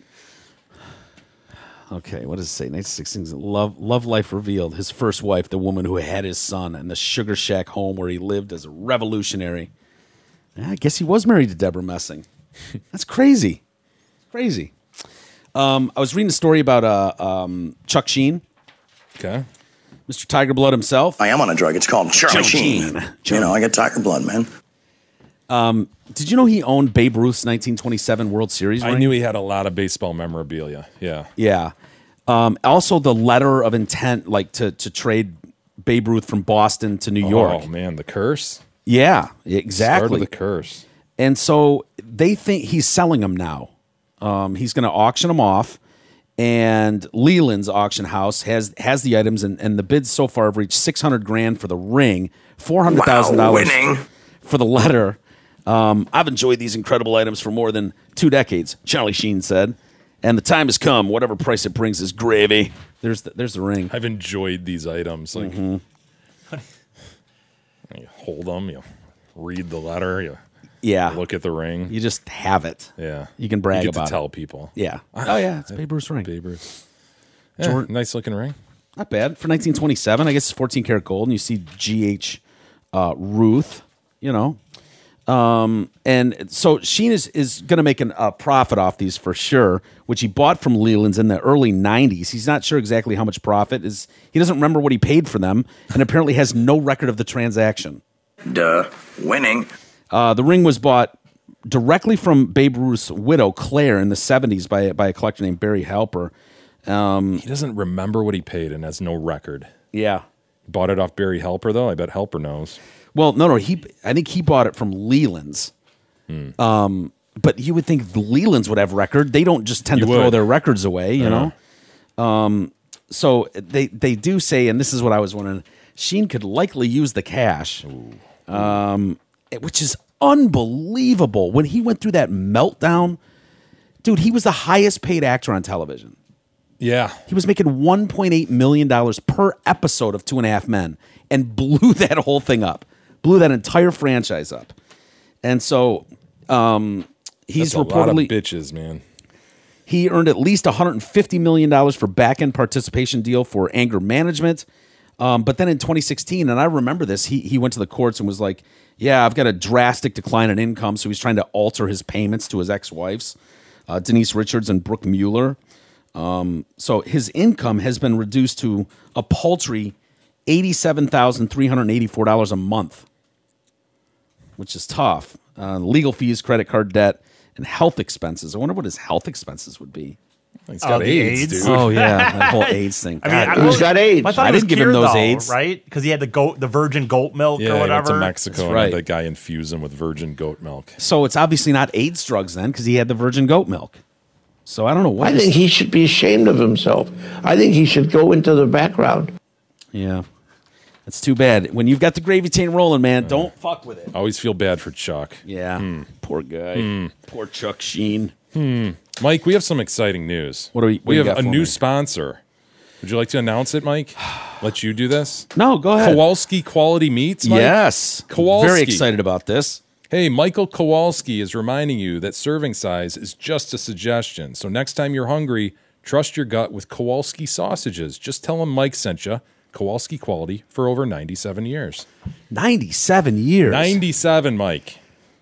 E: Okay, what does it say? 1916, Love Life revealed. His first wife, the woman who had his son, and the Sugar Shack home where he lived as a revolutionary. I guess he was married to Deborah Messing. That's crazy. Crazy. I was reading a story about Chuck Sheen.
F: Okay.
E: Mr. Tiger Blood himself.
I: I am on a drug. It's called Charlie Sheen. You know, I got Tiger Blood, man.
E: Did you know he owned Babe Ruth's 1927 World Series ring?
F: I knew he had a lot of baseball memorabilia. Yeah.
E: Yeah. Also, the letter of intent, like to trade Babe Ruth from Boston to New York.
F: Oh man, the curse.
E: Yeah,
F: Start
E: exactly.
F: of the curse.
E: And so they think he's selling them now. He's going to auction them off, and Leland's auction house has the items, and the bids so far have reached $600,000 for the ring, $400,000 for the letter. I've enjoyed these incredible items for more than 2 decades, Charlie Sheen said, and the time has come. Whatever price it brings is gravy. There's the ring.
F: I've enjoyed these items. Like you hold them, you read the letter, you look at the ring.
E: You just have it.
F: Yeah,
E: you can brag
F: you get
E: about
F: to tell
E: it.
F: people.
E: Yeah. Oh yeah, it's Babe Ruth's ring.
F: Babe Ruth. Yeah, nice looking ring.
E: Not bad for 1927. I guess it's 14 karat gold, and you see G.H. Ruth. You know. And so Sheen is going to make a profit off these for sure, which he bought from Leland's in the early 90s. He's not sure exactly how much profit is. He doesn't remember what he paid for them, and apparently has no record of the transaction.
I: Winning.
E: The ring was bought directly from Babe Ruth's widow, Claire, in the 70s by a collector named Barry Halper.
F: He doesn't remember what he paid and has no record.
E: Yeah.
F: Bought it off Barry Halper, though? I bet Halper knows.
E: Well, no. I think he bought it from Leland's. But you would think the Leland's would have record. They don't just tend to throw their records away, you know? So they do say, and this is what I was wondering, Sheen could likely use the cash, which is unbelievable. When he went through that meltdown, dude, he was the highest paid actor on television.
F: Yeah.
E: He was making $1.8 million per episode of 2.5 Men and blew that whole thing up. Blew that entire franchise up. And so he's
F: That's a
E: reportedly
F: lot of bitches, man.
E: He earned at least $150 million for back-end participation deal for anger management. But then in 2016, and I remember this, he went to the courts and was like, yeah, I've got a drastic decline in income. So he's trying to alter his payments to his ex-wives, Denise Richards and Brooke Mueller. So his income has been reduced to a paltry $87,384 a month, which is tough. Legal fees, credit card debt, and health expenses. I wonder what his health expenses would be.
F: He's got AIDS, dude.
E: Oh yeah, that whole AIDS thing.
H: I mean, who's got AIDS?
D: I
E: didn't give him those
D: though,
E: AIDS,
D: right? Because he had the virgin goat milk
F: Yeah,
D: or
F: he went
D: whatever.
F: to Mexico and had that guy infuse him with virgin goat milk.
E: So it's obviously not AIDS drugs then, because he had the virgin goat milk. So I don't know what.
G: I think he should be ashamed of himself. I think he should go into the background.
E: Yeah, that's too bad. When you've got the gravy train rolling, man, don't fuck with it.
F: I always feel bad for Chuck.
E: Yeah, poor guy. Poor Chuck Sheen.
F: Mike, we have some exciting news.
E: What do we
F: We have
E: got
F: a
E: for
F: new
E: me?
F: sponsor. Would you like to announce it, Mike? Let you do this?
E: No, go ahead.
F: Kowalski Quality Meats, Mike?
E: Yes,
F: Kowalski.
E: Very excited about this.
F: Hey, Michael Kowalski is reminding you that serving size is just a suggestion. So next time you're hungry, trust your gut with Kowalski sausages. Just tell him Mike sent you. Kowalski Quality for over 97 years.
E: 97 years.
F: 97, Mike.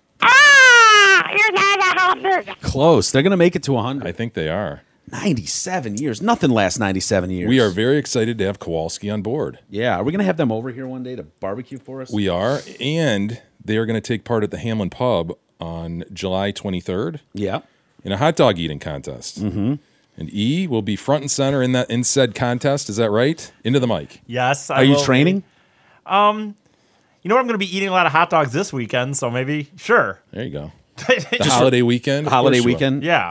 G: You're not a hamburger.
E: Close. They're going to make it to 100.
F: I think they are.
E: 97 years. Nothing lasts 97 years.
F: We are very excited to have Kowalski on board.
E: Yeah. Are we going to have them over here one day to barbecue for us?
F: We are, and they are going to take part at the Hamlin Pub on July 23rd.
E: Yeah.
F: In a hot dog eating contest. Mm-hmm. And E will be front and center in said contest. Is that right? Into the mic.
D: Yes.
E: Are you training?
D: You know what? I'm going to be eating a lot of hot dogs this weekend, so maybe, sure.
F: There you go. The holiday weekend. of
E: Holiday
F: course you will.
E: weekend?
D: Yeah.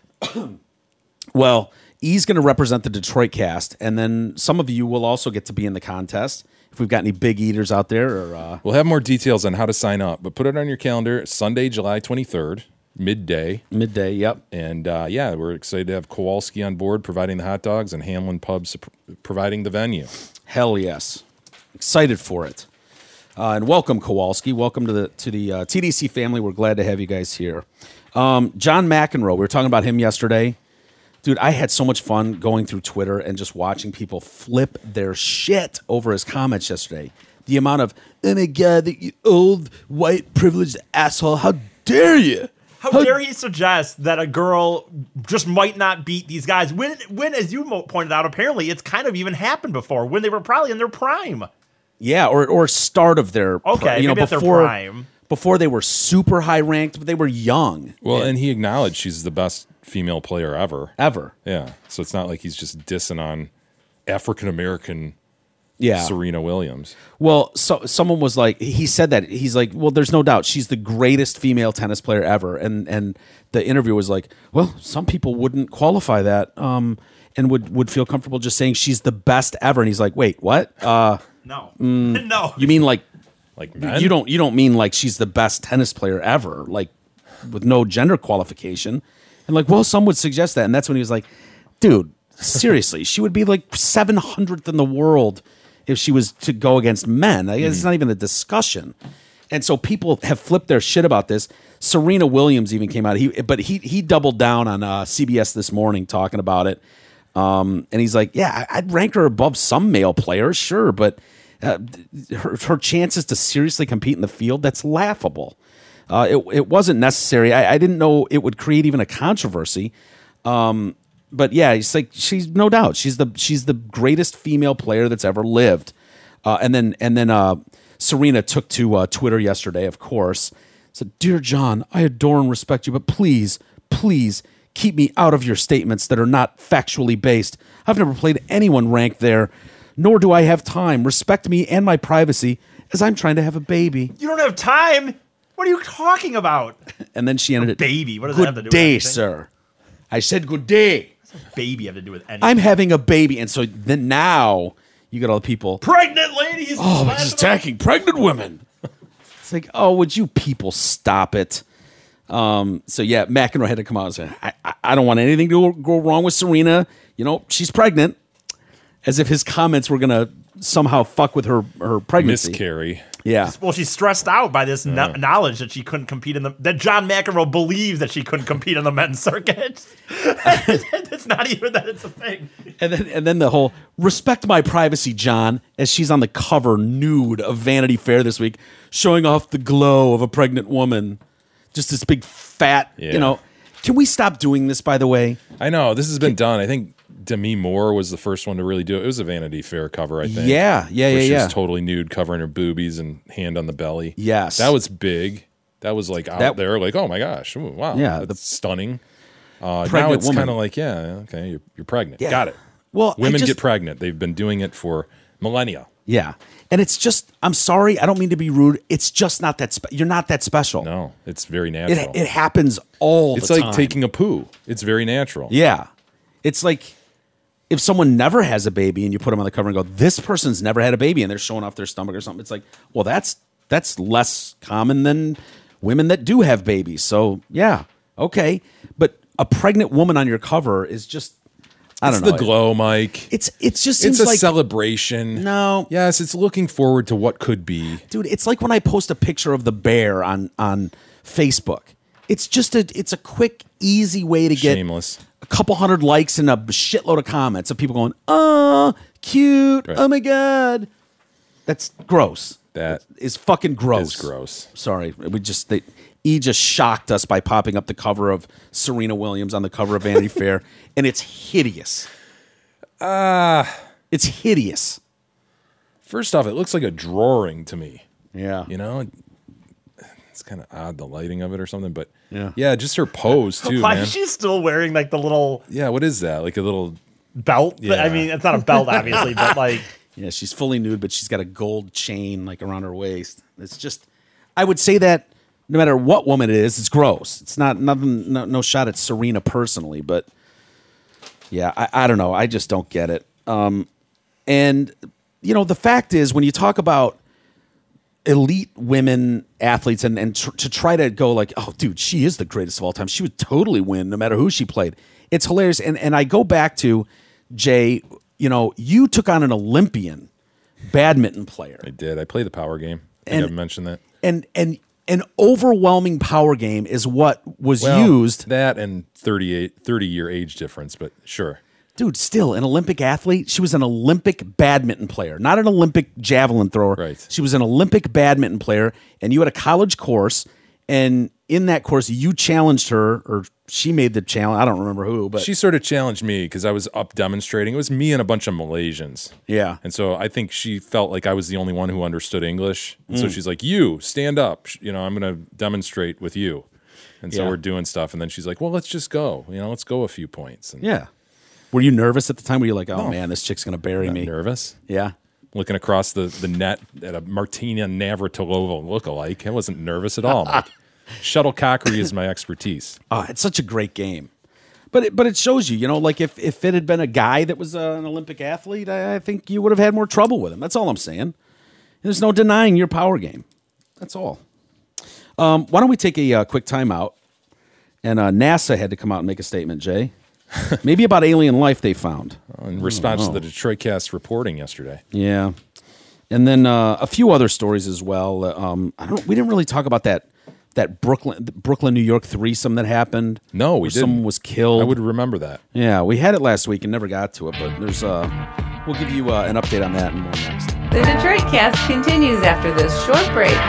E: Well, E's going to represent the Detroit cast, and then some of you will also get to be in the contest. If we've got any big eaters out there. Or
F: We'll have more details on how to sign up, but put it on your calendar. Sunday, July 23rd, midday.
E: Midday, yep.
F: And yeah, we're excited to have Kowalski on board providing the hot dogs and Hamlin Pubs providing the venue.
E: Hell yes. Excited for it. And welcome, Kowalski. Welcome to the TDC family. We're glad to have you guys here. John McEnroe, we were talking about him yesterday. Dude, I had so much fun going through Twitter and just watching people flip their shit over his comments yesterday. The amount of, oh my God, you old, white, privileged asshole, how dare you?
D: How dare he suggest that a girl just might not beat these guys when as you pointed out, apparently it's kind of even happened before when they were probably in their prime.
E: Yeah, or start of their
D: maybe at their prime.
E: Before they were super high ranked, but they were young.
F: Well, and he acknowledged she's the best female player ever.
E: Ever.
F: Yeah. So it's not like he's just dissing on African American
E: Yeah.
F: Serena Williams.
E: Well, so someone was like, he said that he's like, well, there's no doubt she's the greatest female tennis player ever, and the interviewer was like, well, some people wouldn't qualify that, and would feel comfortable just saying she's the best ever, and he's like, wait, what?
D: No, no.
E: You mean like
F: men?
E: you don't mean like she's the best tennis player ever, like with no gender qualification, and like, well, some would suggest that, and that's when he was like, dude, seriously, she would be like 700th in the world if she was to go against men. It's not even a discussion. And so people have flipped their shit about this. Serena Williams even came out. He doubled down on CBS this morning talking about it. And he's like, yeah, I'd rank her above some male players, sure, but her chances to seriously compete in the field, that's laughable. It wasn't necessary. I didn't know it would create even a controversy. But yeah, it's like she's no doubt she's the greatest female player that's ever lived. And then Serena took to Twitter yesterday, of course, said, "Dear John, I adore and respect you, but please keep me out of your statements that are not factually based. I've never played anyone ranked there, nor do I have time. Respect me and my privacy as I'm trying to have a baby."
D: You don't have time. What are you talking about?
E: And then she ended it.
D: Baby. What does
E: Good
D: that have to do with
E: day,
D: anything?
E: sir. I said good day.
D: Baby have to do with anything?
E: I'm having a baby, and so then now you got all the people.
D: Pregnant ladies.
E: Oh, we're just attacking pregnant women. It's like, oh, would you people stop it? So yeah, McEnroe had to come out and say, I don't want anything to go wrong with Serena. You know, she's pregnant. As if his comments were gonna somehow fuck with her pregnancy.
F: Miscarry.
E: Yeah.
D: Well, she's stressed out by this knowledge that she couldn't compete that John McEnroe believes that she couldn't compete on the men's circuit. It's not even that it's a thing.
E: And then the whole respect my privacy, John, as she's on the cover nude of Vanity Fair this week, showing off the glow of a pregnant woman. Just this big fat, you know. Can we stop doing this, by the way?
F: I know. This has been done. I think Demi Moore was the first one to really do it. It was a Vanity Fair cover, I think.
E: Yeah.
F: She was totally nude, covering her boobies and hand on the belly.
E: Yes.
F: That was big. That was like out there, like, oh my gosh, ooh, wow,
E: yeah,
F: that's stunning. Now
E: pregnant
F: it's
E: woman.
F: kind of like, yeah, okay, you're pregnant.
E: Yeah.
F: Got it.
E: Well,
F: women get pregnant. They've been doing it for millennia.
E: Yeah. And it's just, I'm sorry, I don't mean to be rude. It's just not that, you're not that special.
F: No, it's very natural.
E: It happens all the time.
F: It's like taking a poo. It's very natural.
E: Yeah. It's like if someone never has a baby and you put them on the cover and go, this person's never had a baby, and they're showing off their stomach or something. It's like, well, that's less common than women that do have babies. So yeah, okay. But a pregnant woman on your cover is just, I don't know.
F: It's the glow, Mike.
E: It's just
F: it's
E: seems
F: a
E: like
F: celebration.
E: No.
F: Yes, it's looking forward to what could be.
E: Dude, it's like when I post a picture of the bear on Facebook. It's just it's a quick, easy way to get
F: shameless.
E: A couple hundred likes and a shitload of comments of people going, "Oh, cute. Right. Oh my god." That's gross.
F: That
E: is fucking gross.
F: Is gross.
E: Sorry. E just shocked us by popping up the cover of Serena Williams on the cover of Vanity Fair, and it's hideous. It's hideous.
F: First off, it looks like a drawing to me.
E: Yeah.
F: You know, it's kind of odd, the lighting of it or something, but yeah, just her pose too.
D: Why
F: man.
D: is she still wearing like the little?
F: Yeah, what is that? Like a little
D: belt?
F: Yeah.
D: I mean, it's not a belt, obviously, but like.
E: Yeah, she's fully nude, but she's got a gold chain like around her waist. It's just, I would say that no matter what woman it is, it's gross. It's not nothing. No shot at Serena personally, but yeah, I don't know. I just don't get it. And you know, the fact is, when you talk about elite women athletes and to try to go like, oh, dude, she is the greatest of all time. She would totally win no matter who she played. It's hilarious. And I go back to Jay. You know, you took on an Olympian badminton player.
F: I did. I played the power game. I think I've mentioned that.
E: And an overwhelming power game is what was used.
F: That and 30-year age difference, but sure.
E: Dude, still an Olympic athlete. She was an Olympic badminton player, not an Olympic javelin thrower.
F: Right.
E: She was an Olympic badminton player, and you had a college course, and in that course, you challenged her, or she made the challenge. I don't remember who, but
F: she sort of challenged me because I was up demonstrating. It was me and a bunch of Malaysians.
E: Yeah.
F: And so I think she felt like I was the only one who understood English. And so she's like, you, stand up. You know, I'm going to demonstrate with you. And so
E: Yeah.
F: we're doing stuff. And then she's like, well, let's just go. Let's go a few points. And
E: Yeah. Were you nervous at the time? Were you like, oh
F: No.
E: man, this chick's gonna bury
F: not
E: me?
F: nervous.
E: Yeah.
F: Looking across the net at a Martina Navratilova lookalike. I wasn't nervous at all, Mike. Shuttlecockery is my expertise.
E: Oh, it's such a great game. But it shows you, like if it had been a guy that was an Olympic athlete, I think you would have had more trouble with him. That's all I'm saying. There's no denying your power game. That's all. Why don't we take a quick timeout? And NASA had to come out and make a statement, Jay. Maybe about alien life they found.
F: In response to the Detroit Cast reporting yesterday.
E: Yeah. And then a few other stories as well. We didn't really talk about that Brooklyn, New York threesome that happened.
F: No, we
E: where
F: didn't.
E: Someone was killed.
F: I would remember that.
E: Yeah, we had it last week and never got to it, but there's we'll give you an update on that and more next.
A: The Detroit Cast continues after this short break.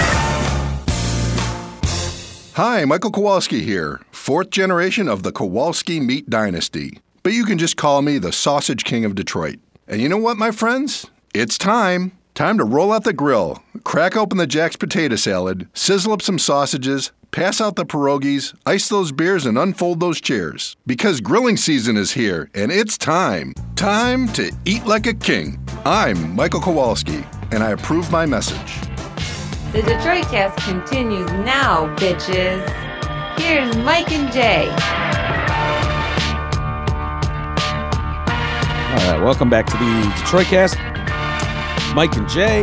J: Hi, Michael Kowalski here, 4th generation of the Kowalski meat dynasty. But you can just call me the Sausage King of Detroit. And you know what, my friends? It's time. Time to roll out the grill, crack open the Jack's potato salad, sizzle up some sausages, pass out the pierogies, ice those beers, and unfold those chairs. Because grilling season is here, and it's time. Time to eat like a king. I'm Michael Kowalski, and I approve my message.
A: The Detroit Cast continues now, bitches. Here's Mike and Jay.
E: All right, welcome back to the Detroit Cast. Mike and Jay.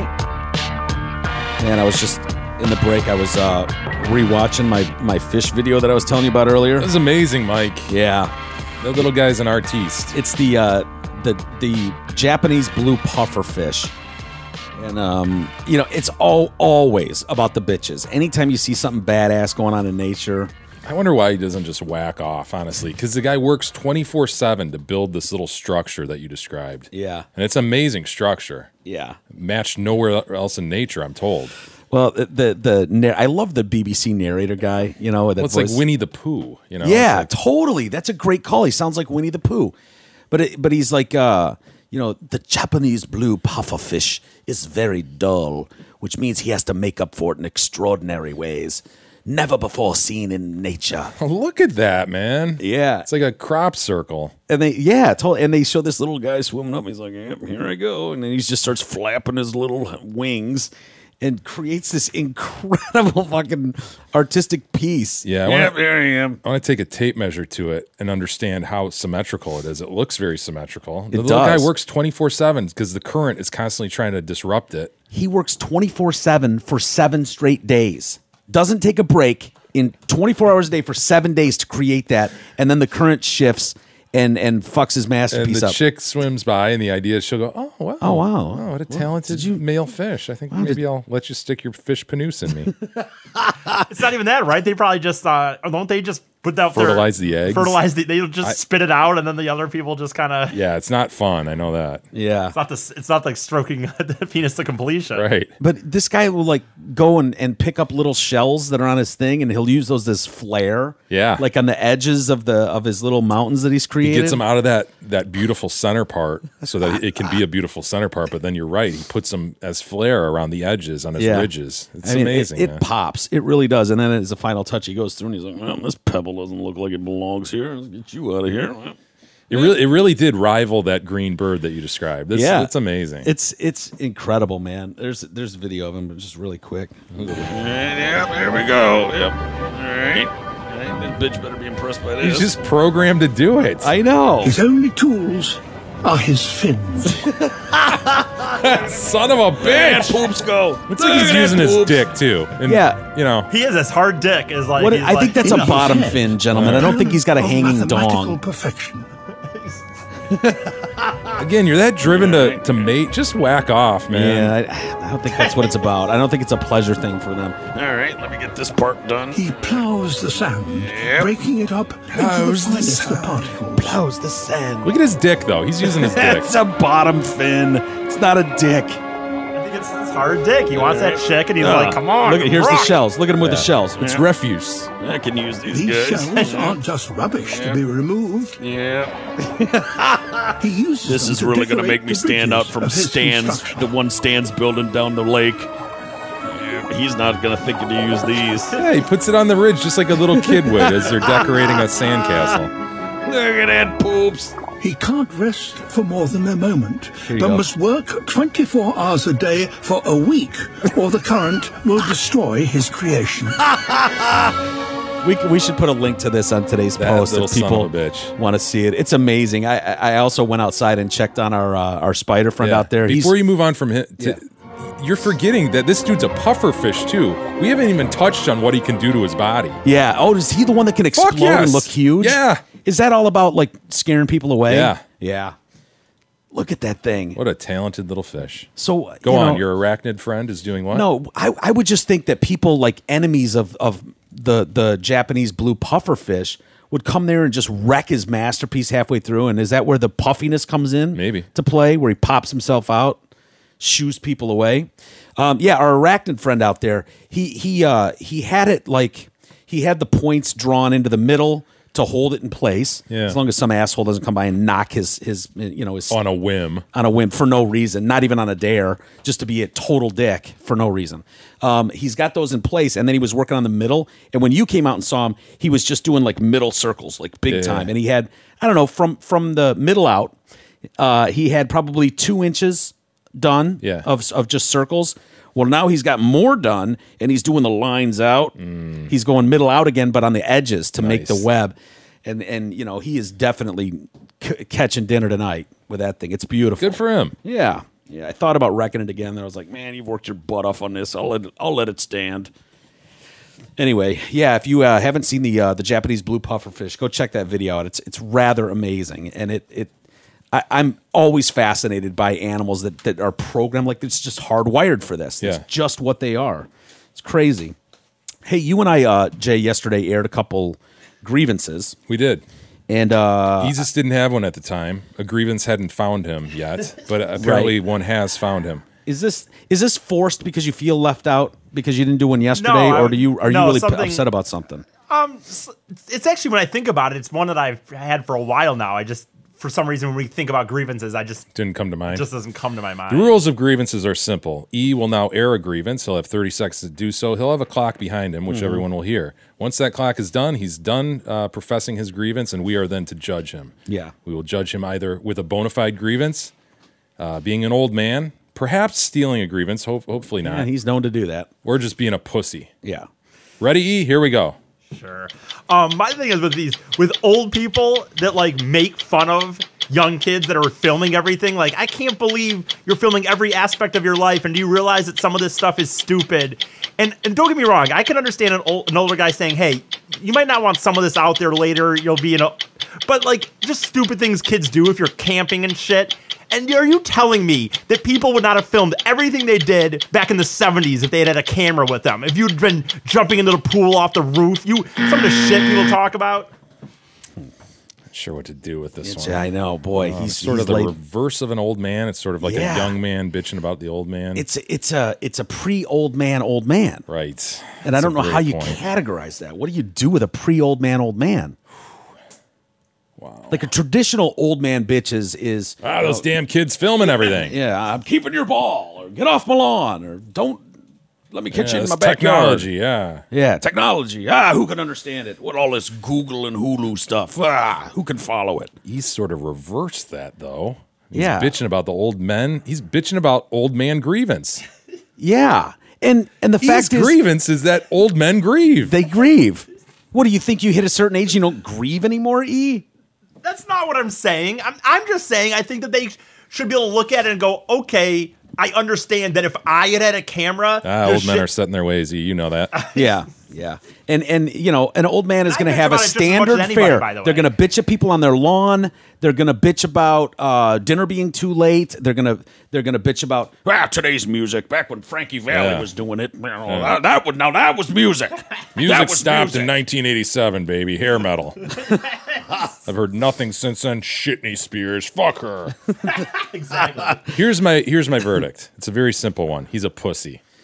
E: Man, I was just in the break. I was rewatching my fish video that I was telling you about earlier.
F: That was amazing, Mike.
E: Yeah,
F: The little guy's an artiste.
E: it's the Japanese blue puffer fish. And it's always about the bitches. Anytime you see something badass going on in nature,
F: I wonder why he doesn't just whack off, honestly, because the guy works 24/7 to build this little structure that you described.
E: Yeah.
F: And it's an amazing structure.
E: yeah.
F: Matched nowhere else in nature, I'm told.
E: Well, I love the BBC narrator guy. That
F: Well, it's
E: voice.
F: like Winnie the Pooh,
E: Yeah,
F: It's like,
E: totally. That's a great call. He sounds like Winnie the Pooh, but he's like, the Japanese blue pufferfish is very dull, which means he has to make up for it in extraordinary ways, never before seen in nature.
F: oh, look at that, man.
E: Yeah,
F: It's like a crop circle.
E: and they show this little guy swimming up. And he's like, yep, here I go, and then he just starts flapping his little wings. And creates this incredible fucking artistic piece.
F: Yeah,
E: there I am.
F: I want to take a tape measure to it and understand how symmetrical it is. It looks very symmetrical. The
E: It
F: little
E: does.
F: guy works 24/7 because the current is constantly trying to disrupt it.
E: He works 24/7 for 7 straight days. Doesn't take a break in 24 hours a day for 7 days to create that. And then the current shifts and fucks his
F: And
E: masterpiece
F: the
E: up.
F: chick swims by, and the idea is she'll go, "Oh wow,
E: Oh, wow.
F: oh, what a talented male fish! I think maybe I'll let you stick your fish panoose in me."
D: It's not even that, right? They probably just don't they just put out
F: Fertilize the eggs?
D: They'll just spit it out, and then the other people just kind of.
F: Yeah, it's not fun. I know that.
E: Yeah.
D: It's not like stroking the penis to completion.
F: Right.
E: But this guy will like go and pick up little shells that are on his thing, and he'll use those as flare.
F: Yeah.
E: Like on the edges of his little mountains that he's
F: He
E: created.
F: gets them out of that beautiful center part so that it can be a beautiful center part. But then you're right. He puts them as flare around the edges on his ridges. It's amazing.
E: It
F: man.
E: pops. It really does. And then as a final touch, he goes through and he's like, well, this pebble doesn't look like it belongs here. Let's get you out of here.
F: It really did rival that green bird that you described. It's amazing.
E: It's incredible, man. There's a video of him, but just really quick.
H: Yep, there we go. Yep. All right. This bitch better be impressed by this.
F: He's just programmed to do it.
E: I know.
G: His only tools are his fins.
F: Son of a bitch.
H: Poops go.
F: It's like he's using his dick too. And,
E: Yeah.
D: He has this hard dick. Is like
E: What,
D: he's
E: I think that's a
G: Enough
E: bottom
G: said.
E: fin, gentlemen. I don't think he's got a
G: Of
E: hanging
G: mathematical
E: dong.
G: perfection.
F: Again, you're that driven to mate. Just whack off, man.
E: Yeah, I don't think that's what it's about. I don't think it's a pleasure thing for them.
H: All right, let me get this part done.
G: He plows the sand, breaking it up into the
H: Plows the
G: finest of
H: sand.
G: particles.
E: Plows the sand.
F: Look at his dick, though. He's using his dick.
E: That's a bottom fin. It's not a dick.
D: I think it's his hard dick. He wants that chick, and he's like, "Come on,
E: Look, here's the
D: rock."
E: shells. Look at him with the shells.
F: It's refuse.
H: I can use these
G: These
H: guys.
G: shells aren't just rubbish to be removed.
H: Yeah.
G: He uses
H: This
G: them
H: is
G: to
H: really going to
G: decorate
H: make me
G: the
H: stand up
G: bridges
H: from
G: of his
H: stands,
G: construction.
H: the one stands building down the lake.
E: He's not gonna think to use these.
F: Yeah, he puts it on the ridge just like a little kid would as they're decorating a sandcastle.
E: Look at that poops.
K: He can't rest for more than a moment,
E: you
K: but
E: go.
K: must work 24 hours a day for a week, or the current will destroy his creation.
E: We should put a link to this on today's
F: That
E: post
F: little
E: if people
F: son of a bitch.
E: want to see it. It's amazing. I also went outside and checked on our spider friend out there.
F: Before you move on from him, you're forgetting that this dude's a puffer fish too. We haven't even touched on what he can do to his body.
E: Yeah. Oh, is he the one that can explode
F: yes.
E: and look huge?
F: Yeah.
E: Is that all about like scaring people away?
F: Yeah.
E: Yeah. Look at that thing.
F: What a talented little fish.
E: So
F: Go on.
E: know,
F: Your arachnid friend is doing what?
E: No, I would just think that people like enemies of the Japanese blue puffer fish would come there and just wreck his masterpiece halfway through. And is that where the puffiness comes in?
F: Maybe.
E: To play, where he pops himself out, shoos people away. Yeah, our arachnid friend out there, he had it like he had the points drawn into the middle to hold it in place.
F: Yeah.
E: As long as some asshole doesn't come by and knock his
F: on a whim
E: for no reason, not even on a dare, just to be a total dick for no reason. He's got those in place, and then he was working on the middle. And when you came out and saw him, he was just doing like middle circles, like big time. And he had, I don't know, from the middle out, he had probably 2 inches done of just circles. Well, now he's got more done, and he's doing the lines out. He's going middle out again, but on the edges to make the web. And you know, he is definitely catching dinner tonight with that thing. It's beautiful.
F: Good for him.
E: Yeah. Yeah, I thought about wrecking it again. Then I was like, man, you've worked your butt off on this. I'll let it stand. Anyway, yeah, if you haven't seen the Japanese blue pufferfish, go check that video out. It's rather amazing, and I'm always fascinated by animals that are programmed like it's just hardwired for this. It's just what they are. It's crazy. Hey, you and I, Jay, yesterday aired a couple grievances.
F: We did.
E: And
F: Jesus didn't have one at the time. A grievance hadn't found him yet, but apparently one has found him.
E: Is this forced because you feel left out because you didn't do one yesterday, or are you really upset about something?
D: It's actually, when I think about it, it's one that I've had for a while now. I just, for some reason, when we think about grievances, I just
F: didn't come to mind.
D: It just doesn't come to my mind.
F: The rules of grievances are simple. E will now air a grievance. He'll have 30 seconds to do so. He'll have a clock behind him, which everyone will hear. Once that clock is done, he's done professing his grievance, and we are then to judge him.
E: Yeah.
F: We will judge him either with a bona fide grievance, being an old man, perhaps stealing a grievance, hopefully not.
E: Yeah, he's known to do that.
F: Or just being a pussy.
E: Yeah.
F: Ready, E? Here we go.
D: Sure. My thing is with old people that like make fun of young kids that are filming everything. Like, I can't believe you're filming every aspect of your life, and do you realize that some of this stuff is stupid? And don't get me wrong, I can understand an older guy saying, hey, you might not want some of this out there later, you'll be but like, just stupid things kids do if you're camping and shit. And are you telling me that people would not have filmed everything they did back in the 70s if they had a camera with them? If you'd been jumping into the pool off the roof, some of the shit people talk about?
F: Not sure what to do with this one.
E: Yeah, I know, boy.
F: He's sort of the reverse of an old man. It's sort of like a young man bitching about the old man.
E: It's a pre-old man,
F: right?
E: And I don't know how you categorize that. What do you do with a pre-old man, old man?
F: Wow.
E: Like a traditional old man bitch is
F: those damn kids filming everything.
E: Yeah, I'm keeping your ball, or get off my lawn, or don't let me catch you in my backyard.
F: Technology, yeah.
E: Yeah, technology. Who can understand it? What all this Google and Hulu stuff? Who can follow it?
F: He's sort of reversed that, though. He's
E: Yeah.
F: bitching about the old men. He's bitching about old man grievance.
E: Yeah. And the fact is,
F: grievance is that old men grieve.
E: They grieve. What do you think? You hit a certain age, you don't grieve anymore, E?
D: That's not what I'm saying. I'm just saying I think that they should be able to look at it and go, okay, I understand that if I had a camera,
F: old men are set in their ways. You know that.
E: Yeah. And you know, an old man is going to have a
D: about it just as much
E: standard
D: as anybody,
E: fare.
D: by the way.
E: They're going to bitch at people on their lawn. They're going to bitch about dinner being too late. They're going to bitch about today's music. Back when Frankie Valli was doing it, that was music.
F: Music stopped in 1987, baby. Hair metal. I've heard nothing since then. Shitney Spears, fuck her.
D: Exactly.
F: Here's my verdict. It's a very simple one. He's a pussy.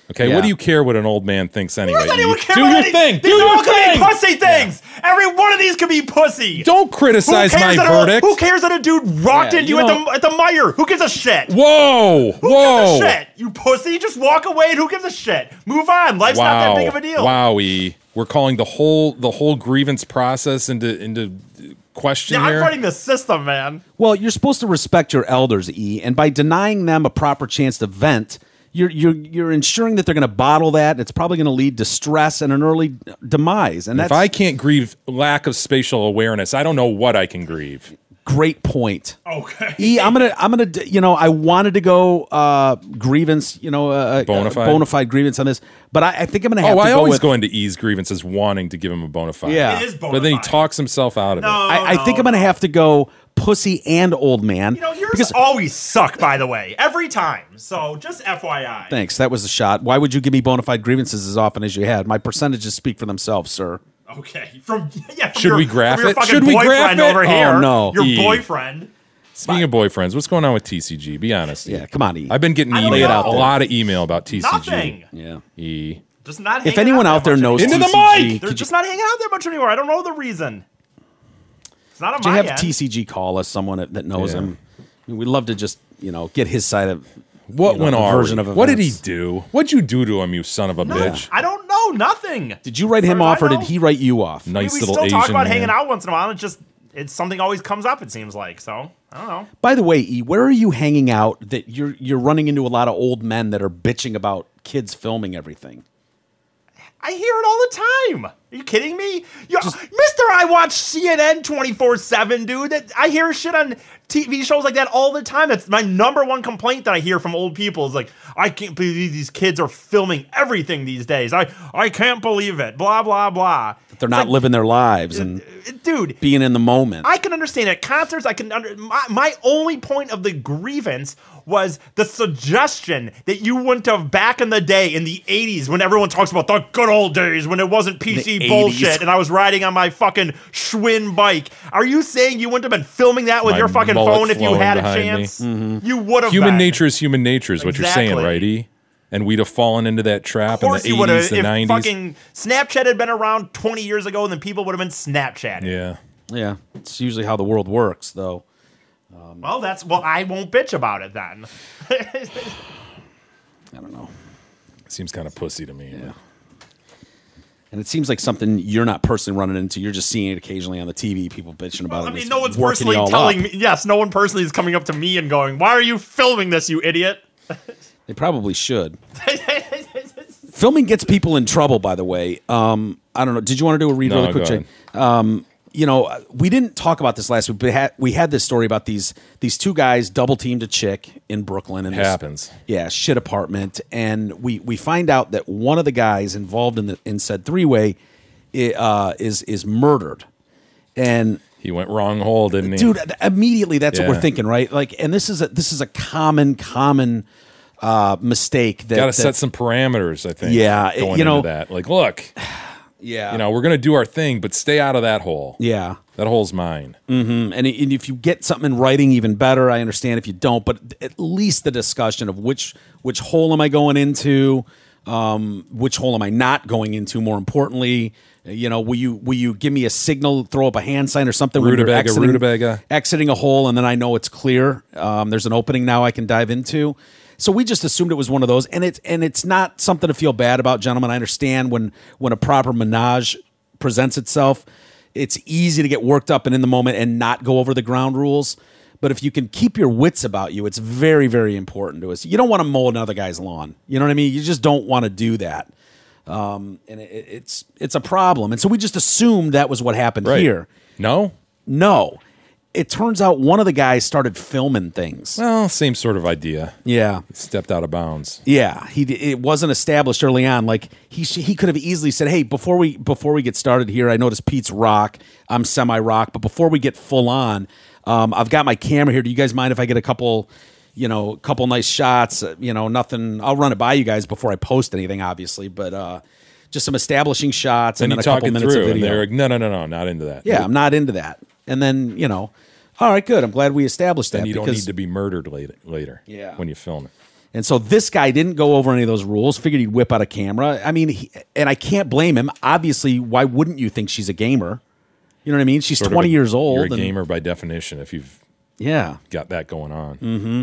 F: Okay, what do you care what an old man thinks anyway?
D: Does anyone care
F: Do
D: about
F: your
D: any-
F: thing. Do
D: These
F: your
D: all could
F: thing.
D: be pussy things. Every one of these could be pussy.
F: Don't criticize
D: Who cares
F: my
D: that
F: verdict.
D: Who cares that a dude rocked
E: Yeah,
D: into you
E: you
D: at the Meijer? Who gives a shit?
F: Whoa!
D: Who gives a shit? You pussy. Just walk away and who gives a shit? Move on. Life's not that big of a deal.
F: Wowie. We're calling the whole grievance process into question
D: Yeah,
F: here.
D: I'm fighting the system, man.
E: Well, you're supposed to respect your elders, E, and by denying them a proper chance to vent, you're ensuring that they're going to bottle that. And it's probably going to lead to stress and an early demise. And
F: if I can't grieve lack of spatial awareness, I don't know what I can grieve.
E: Great point.
D: Okay.
E: E, I'm gonna, I wanted to go grievance, bona fide grievance on this, but I think I'm gonna have to
F: I
E: go
F: always
E: with.
F: go into E's grievances wanting to give him a bona fide.
E: Yeah.
D: It is bona
F: But then he
D: fide.
F: talks himself out of it.
E: I think I'm gonna have to go pussy and old man.
D: Yours always suck, by the way, every time. So just FYI.
E: Thanks, that was a shot. Why would you give me bona fide grievances as often as you had? My percentages speak for themselves, sir.
D: Okay. From
F: Should we graph
D: your
F: it?
D: fucking
F: Should we graph
D: boyfriend
F: it?
D: over
F: Oh,
D: here.
E: no.
D: Your
F: E.
D: boyfriend.
F: Speaking of boyfriends, what's going on with TCG? Be honest.
E: Yeah, come on, E.
F: I've been getting
D: I don't
F: email,
D: know.
F: a lot of email about TCG.
D: Nothing.
E: Yeah.
F: E.
D: Just not.
E: If
D: hanging
E: anyone
D: out
E: out there
D: that
E: knows
D: much
F: Into the
E: TCG,
F: mic!
D: They're just not hanging out there much anymore. I don't know the reason. It's not on
E: do you
D: my
E: have
D: end.
E: TCG call us, someone that knows
F: Yeah.
E: him? I mean, we'd love to just get his side of
F: What went on?
E: version of
F: What did he
E: events.
F: do? What'd you do to him, you son of a bitch?
D: I don't know. Nothing.
E: Did you write him
D: As far
E: off,
D: as
E: or
D: I
E: did
D: know.
E: he write you off?
F: Nice
D: we
F: little
D: still
F: Asian
D: talk about
F: man.
D: hanging out once in a while. It's something always comes up. It seems like so. I don't know.
E: By the way, E, where are you hanging out that you're running into a lot of old men that are bitching about kids filming everything?
D: I hear it all the time. Are you kidding me? Mister, I watch CNN 24/7, dude. I hear shit on TV shows like that all the time. That's my number one complaint that I hear from old people is like, I can't believe these kids are filming everything these days. I can't believe it. Blah, blah, blah.
E: That they're not living their lives and
D: dude,
E: being in the moment.
D: I can understand at concerts. My only point of the grievance was the suggestion that you wouldn't have back in the day in the 80s when everyone talks about the good old days when it wasn't PC
E: The
D: bullshit
E: 80s.
D: and I was riding on my fucking Schwinn bike. Are you saying you wouldn't have been filming that with
F: My
D: your fucking
F: mullet
D: phone if you
F: flowing
D: had a
F: behind me.
D: chance? You would have.
F: Human
D: been.
F: nature is human nature is what you're saying,
D: Exactly.
F: right, E? And we'd have fallen into that trap
D: Of
F: in
D: course
F: the
D: you would
F: 80s,
D: have.
F: the
D: If
F: 90s.
D: fucking Snapchat had been around 20 years ago, then people would have been Snapchatting.
F: Yeah.
E: Yeah, it's usually how the world works, though.
D: Well, I won't bitch about it then.
E: I don't know.
F: Seems kind of pussy to me.
E: Yeah. And it seems like something you're not personally running into. You're just seeing it occasionally on the TV, people bitching about it.
D: I mean,
E: It's
D: no one's
E: working
D: personally
E: you all
D: telling
E: up.
D: me. Yes, no one personally is coming up to me and going, "Why are you filming this, you idiot?"
E: They probably should. Filming gets people in trouble, by the way. I don't know. Did you want to do a read
F: No,
E: really quick,
F: go
E: Jay? We didn't talk about this last week, but we had this story about these two guys double teamed a chick in Brooklyn. And
F: Happens.
E: shit apartment. And we find out that one of the guys involved in said three-way is murdered. And
F: he went wrong hole, didn't he?
E: Dude, immediately that's what
F: Yeah.
E: we're thinking, right? Like, and this is a common mistake that
F: Got to set some parameters, I think.
E: Yeah,
F: going into that. Like, look,
E: yeah,
F: we're going to do our thing, but stay out of that hole.
E: Yeah.
F: That hole's mine.
E: Mm-hmm. And if you get something in writing, even better. I understand if you don't, but at least the discussion of which hole am I going into, which hole am I not going into? More importantly, will you give me a signal, throw up a hand sign or something when you're
F: Rutabaga.
E: exiting a hole, and then I know it's clear. There's an opening now I can dive into. So we just assumed it was one of those, and it's not something to feel bad about, gentlemen. I understand when a proper menage presents itself, it's easy to get worked up and in the moment and not go over the ground rules. But if you can keep your wits about you, it's very, very important to us. You don't want to mow another guy's lawn. You know what I mean? You just don't want to do that. And it's a problem. And so we just assumed that was what happened here.
F: No.
E: It turns out one of the guys started filming things.
F: Well, same sort of idea.
E: Yeah.
F: He stepped out of bounds.
E: Yeah, it wasn't established early on. Like he could have easily said, "Hey, before we get started here, I noticed Pete's rock. I'm semi-rock, but before we get full on, I've got my camera here. Do you guys mind if I get a couple nice shots? Nothing. I'll run it by you guys before I post anything, obviously, but just some establishing shots and then a couple minutes of
F: and
E: video.
F: they're like, no, not into that.
E: Yeah, I'm not into that. And then all right, good. I'm glad we established that.
F: Then you don't
E: because
F: need to be murdered later.
E: Yeah.
F: When you film it.
E: And so this guy didn't go over any of those rules, figured he'd whip out a camera. I mean, and I can't blame him. Obviously, why wouldn't you think she's a gamer? You know what I mean? She's 20 years old.
F: You're a gamer by definition if you've got that going on.
E: Mm-hmm.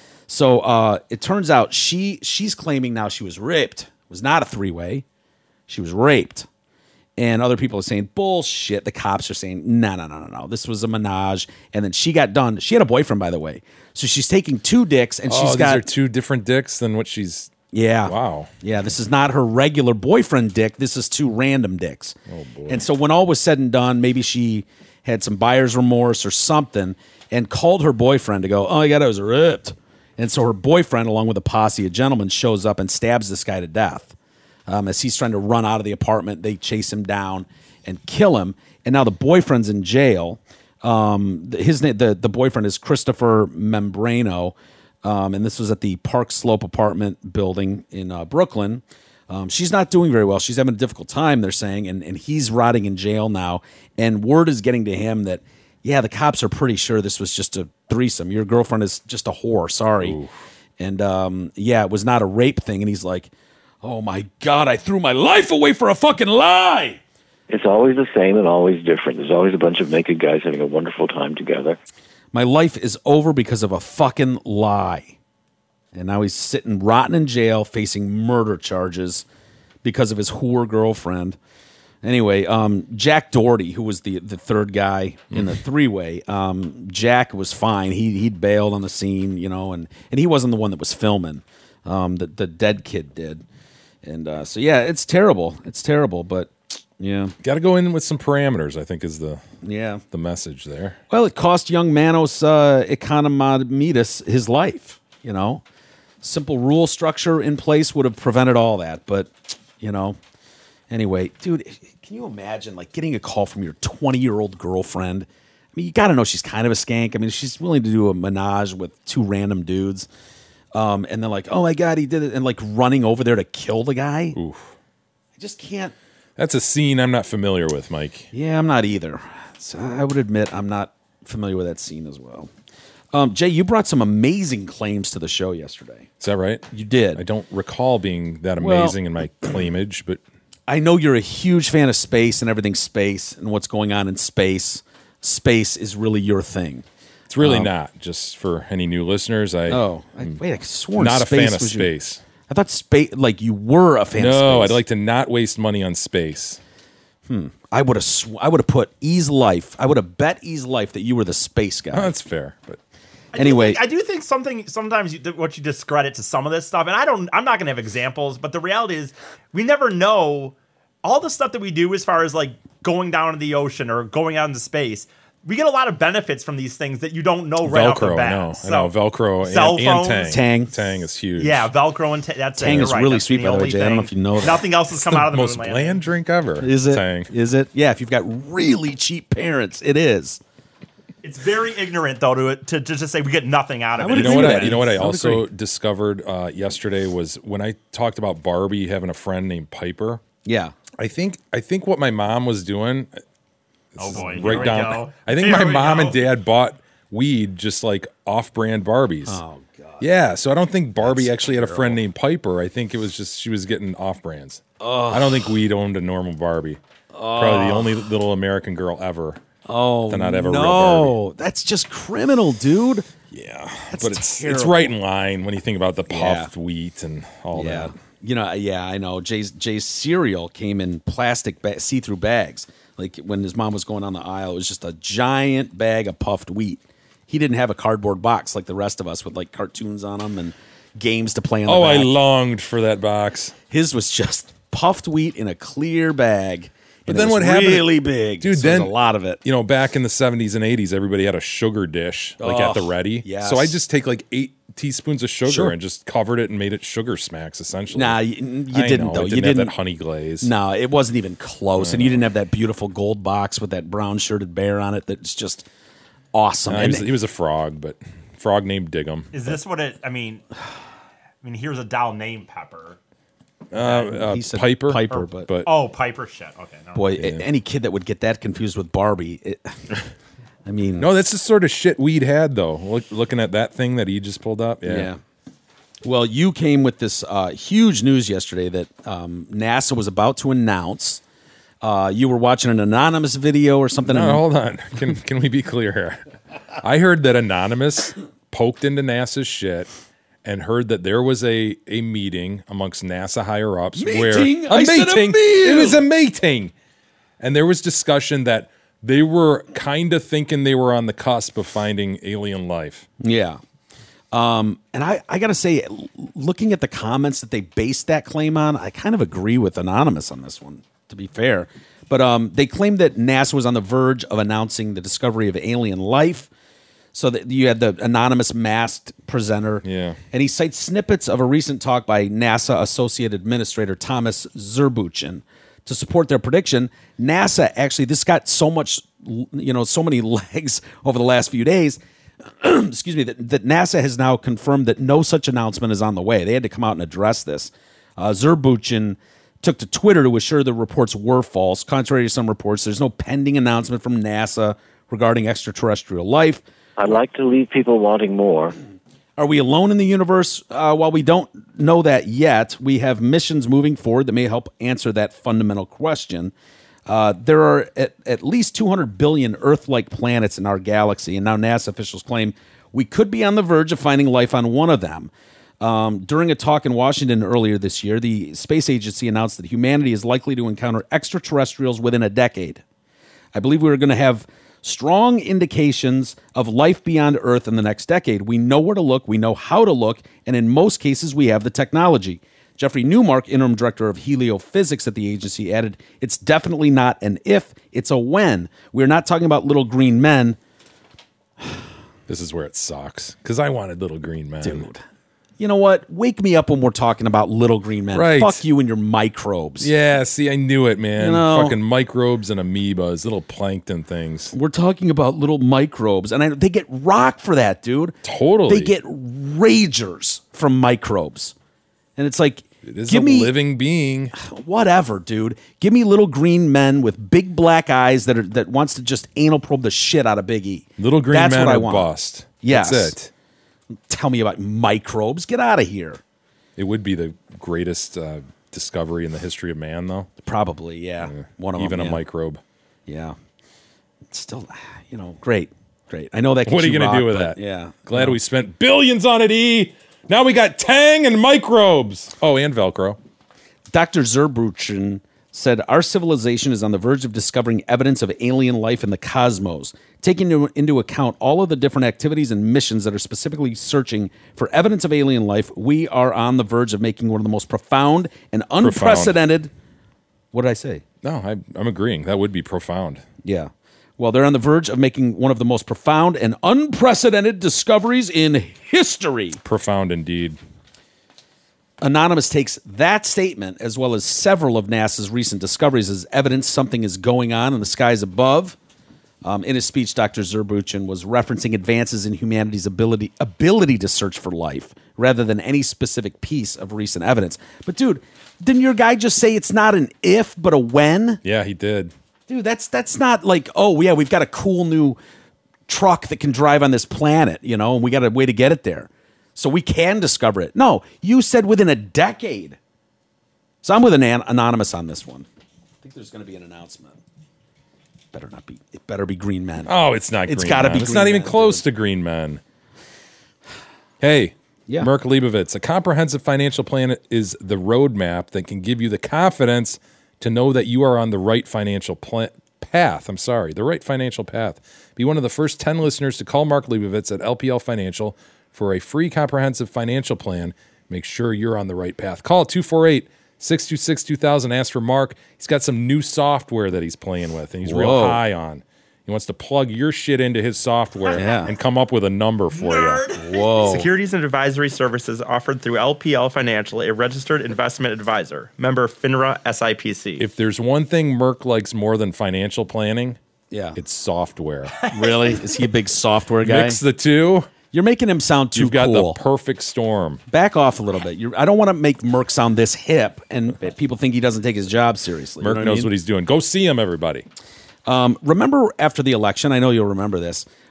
E: So it turns out she's claiming now she was raped. It was not a three-way. She was raped. And other people are saying, bullshit. The cops are saying, no. This was a menage. And then she got done. She had a boyfriend, by the way. So she's taking 2 dicks, and she's got...
F: these are 2 different dicks than what she's...
E: Yeah.
F: Wow.
E: Yeah, this is not her regular boyfriend dick. This is 2 random dicks.
F: Oh, boy.
E: And so when all was said and done, maybe she had some buyer's remorse or something and called her boyfriend to go, oh, my God, I was ripped. And so her boyfriend, along with a posse of gentlemen, shows up and stabs this guy to death. As he's trying to run out of the apartment, they chase him down and kill him. And now the boyfriend's in jail. His name, the boyfriend is Christopher Membrano, and this was at the Park Slope apartment building in Brooklyn. She's not doing very well. She's having a difficult time, they're saying, and he's rotting in jail now. And word is getting to him that, yeah, the cops are pretty sure this was just a threesome. Your girlfriend is just a whore. Sorry. Ooh. And it was not a rape thing. And he's like, oh my God, I threw my life away for a fucking lie.
L: It's always the same and always different. There's always a bunch of naked guys having a wonderful time together.
E: My life is over because of a fucking lie. And now he's sitting rotten in jail facing murder charges because of his whore girlfriend. Anyway, Jack Doherty, who was the third guy in the three-way, Jack was fine. He'd bailed on the scene, and he wasn't the one that was filming. The dead kid did. And so, yeah, it's terrible. It's terrible, but, yeah. Got
F: to go in with some parameters, I think, is the message there.
E: Well, it cost young Manos Economidis his life, Simple rule structure in place would have prevented all that, but, Anyway, dude, can you imagine, getting a call from your 20-year-old girlfriend? I mean, you got to know she's kind of a skank. I mean, she's willing to do a menage with 2 random dudes. And they're like, oh, my God, he did it. And, running over there to kill the guy.
F: Oof.
E: I just can't.
F: That's a scene I'm not familiar with, Mike.
E: Yeah, I'm not either. So I would admit I'm not familiar with that scene as well. Jay, you brought some amazing claims to the show yesterday.
F: Is that right?
E: You did.
F: I don't recall being that amazing in my claimage, but...
E: I know you're a huge fan of space and everything space and what's going on in space. Space is really your thing.
F: It's really not. Just for any new listeners, I
E: swore
F: not a fan of space.
E: I thought space, you were a fan of space.
F: No, I'd like to not waste money on space.
E: I would have put E's Life. I would have bet E's Life that you were the space guy.
F: Oh, that's fair, but.
D: Anyway, I do think sometimes what you discredit to some of this stuff, and I'm not going to have examples, but the reality is we never know all the stuff that we do as far as going down into the ocean or going out into space. We get a lot of benefits from these things that you don't know right off the bat.
F: I know Velcro
D: cell
F: and
D: phones,
F: Tang. Tang is huge.
D: Yeah, Velcro and
E: Tang is really sweet, by the way, Jay. I don't know if you know that.
D: Nothing else has come out of the
F: most bland drink ever.
E: Is it?
F: Tang.
E: Is it? Yeah, if you've got really cheap parents, it is.
D: It's very ignorant, though, to just say we get nothing out of it.
F: You know what I also discovered yesterday was when I talked about Barbie having a friend named Piper.
E: Yeah.
F: I think what my mom was doing.
D: Oh boy!
F: Right down. I think my mom and dad bought weed just off-brand Barbies.
E: Oh god.
F: Yeah, so I don't think Barbie actually had a friend named Piper. I think it was just she was getting off-brands. I don't think weed owned a normal Barbie. Probably the only little American girl ever.
E: To
F: not have a real Barbie.
E: That's just criminal, dude.
F: Yeah, but it's right in line when you think about the puffed wheat and all that.
E: I know. Jay's cereal came in plastic see-through bags. When his mom was going down the aisle, it was just a giant bag of puffed wheat. He didn't have a cardboard box like the rest of us with cartoons on them and games to play in the back.
F: I longed for that box.
E: His was just puffed wheat in a clear bag.
F: But then what happened?
E: Really big,
F: dude.
E: So
F: then
E: there's a lot of it.
F: Back in the 70s and 80s, everybody had a sugar dish at the ready.
E: Yes.
F: So I just take 8 teaspoons of sugar and just covered it and made it sugar smacks essentially.
E: Nah, you didn't though.
F: You didn't have that honey glaze.
E: No, it wasn't even close. And you didn't have that beautiful gold box with that brown shirted bear on it. That's just awesome.
F: He was a frog, but frog named Diggum.
D: Is this what it? I mean, here's a doll named Pepper.
F: Piper,
E: but
D: Piper shit. Okay, no.
E: Boy, any kid that would get that confused with Barbie,
F: no, that's the sort of shit we'd had though. Looking at that thing that he just pulled up, yeah.
E: Well, you came with this huge news yesterday that NASA was about to announce. You were watching an anonymous video or something.
F: No, hold on. Can we be clear here? I heard that Anonymous poked into NASA's shit and heard that there was a meeting amongst NASA higher ups
E: Said a
F: It was a meeting. And there was discussion that they were kind of thinking they were on the cusp of finding alien life.
E: Yeah. And I got to say, looking at the comments that they based that claim on, I kind of agree with Anonymous on this one, to be fair. But they claimed that NASA was on the verge of announcing the discovery of alien life. So that you had the anonymous masked presenter.
F: Yeah.
E: And he cites snippets of a recent talk by NASA Associate Administrator Thomas Zurbuchen to support their prediction. NASA, actually, this got so much, so many legs over the last few days. Excuse me, that NASA has now confirmed that no such announcement is on the way. They had to come out and address this. Zurbuchen took to Twitter to assure the reports were false. Contrary to some reports, there's no pending announcement from NASA regarding extraterrestrial life.
L: I'd like to leave people wanting more.
E: Are we alone in the universe? While we don't know that yet, we have missions moving forward that may help answer that fundamental question. There are at least 200 billion Earth-like planets in our galaxy, and now NASA officials claim we could be on the verge of finding life on one of them. During a talk in Washington earlier this year, the space agency announced that humanity is likely to encounter extraterrestrials within a decade. I believe we're going to have strong indications of life beyond Earth in the next decade. We know where to look, we know how to look, and in most cases, we have the technology. Jeffrey Newmark, interim director of heliophysics at the agency, added, "It's definitely not an if, it's a when. We're not talking about little green men."
F: This is where it sucks, because I wanted little green men.
E: Dude. You know what? Wake me up when we're talking about little green men.
F: Right.
E: Fuck you and your microbes.
F: Yeah, see, I knew it, man.
E: You know,
F: fucking microbes and amoebas, little plankton things.
E: We're talking about little microbes, and they get rocked for that, dude.
F: Totally.
E: They get ragers from microbes. And it's like,
F: it is a living being.
E: Whatever, dude. Give me little green men with big black eyes that wants to just anal probe the shit out of Big E.
F: Little green
E: That's
F: men
E: what I
F: are
E: want.
F: bust.
E: Yes.
F: That's it.
E: Tell me about microbes. Get out of here.
F: It would be the greatest discovery in the history of man, though.
E: Probably, yeah. One of
F: even
E: them,
F: a microbe.
E: Yeah. It's still, great. I know that.
F: What are you going to do with that?
E: Yeah.
F: Glad we spent billions on it, E. Now we got Tang and microbes. Oh, and Velcro.
E: Dr. Zurbuchen said, "Our civilization is on the verge of discovering evidence of alien life in the cosmos. Taking into account all of the different activities and missions that are specifically searching for evidence of alien life, we are on the verge of making one of the most profound and unprecedented..." What did I say?
F: No, I'm agreeing. That would be profound.
E: Yeah. Well, they're on the verge of making one of the most profound and unprecedented discoveries in history.
F: Profound indeed.
E: Anonymous takes that statement, as well as several of NASA's recent discoveries, as evidence something is going on in the skies above. In his speech, Dr. Zurbuchen was referencing advances in humanity's ability to search for life, rather than any specific piece of recent evidence. But, dude, didn't your guy just say it's not an if, but a when?
F: Yeah, he did.
E: Dude, that's not like, oh, yeah, we've got a cool new truck that can drive on this planet, and we got a way to get it there. So we can discover it. No, you said within a decade. So I'm with an Anonymous on this one. I think there's going to be an announcement. It better be green men.
F: Oh, it's not green men.
E: It's got to be green men.
F: It's not even close to green men. Hey,
E: yeah.
F: Merk Leibovitz, a comprehensive financial plan is the roadmap that can give you the confidence to know that you are on the right financial path. The right financial path. Be one of the first 10 listeners to call Mark Leibovitz at LPL Financial for a free comprehensive financial plan. Make sure you're on the right path. Call 248-626-2000. Ask for Mark. He's got some new software that he's playing with, and he's real high on. He wants to plug your shit into his software and come up with a number for you.
D: Whoa. Securities and advisory services offered through LPL Financial, a registered investment advisor. Member FINRA SIPC.
F: If there's one thing Merk likes more than financial planning,
E: it's
F: software.
E: Really? Is he a big software guy?
F: Mix the two.
E: You're making him sound too cool.
F: You've got the perfect storm.
E: Back off a little bit. I don't want to make Merk sound this hip, and people think he doesn't take his job seriously.
F: Merk knows what he's doing. Go see him, everybody.
E: Remember after the election, I know you'll remember this,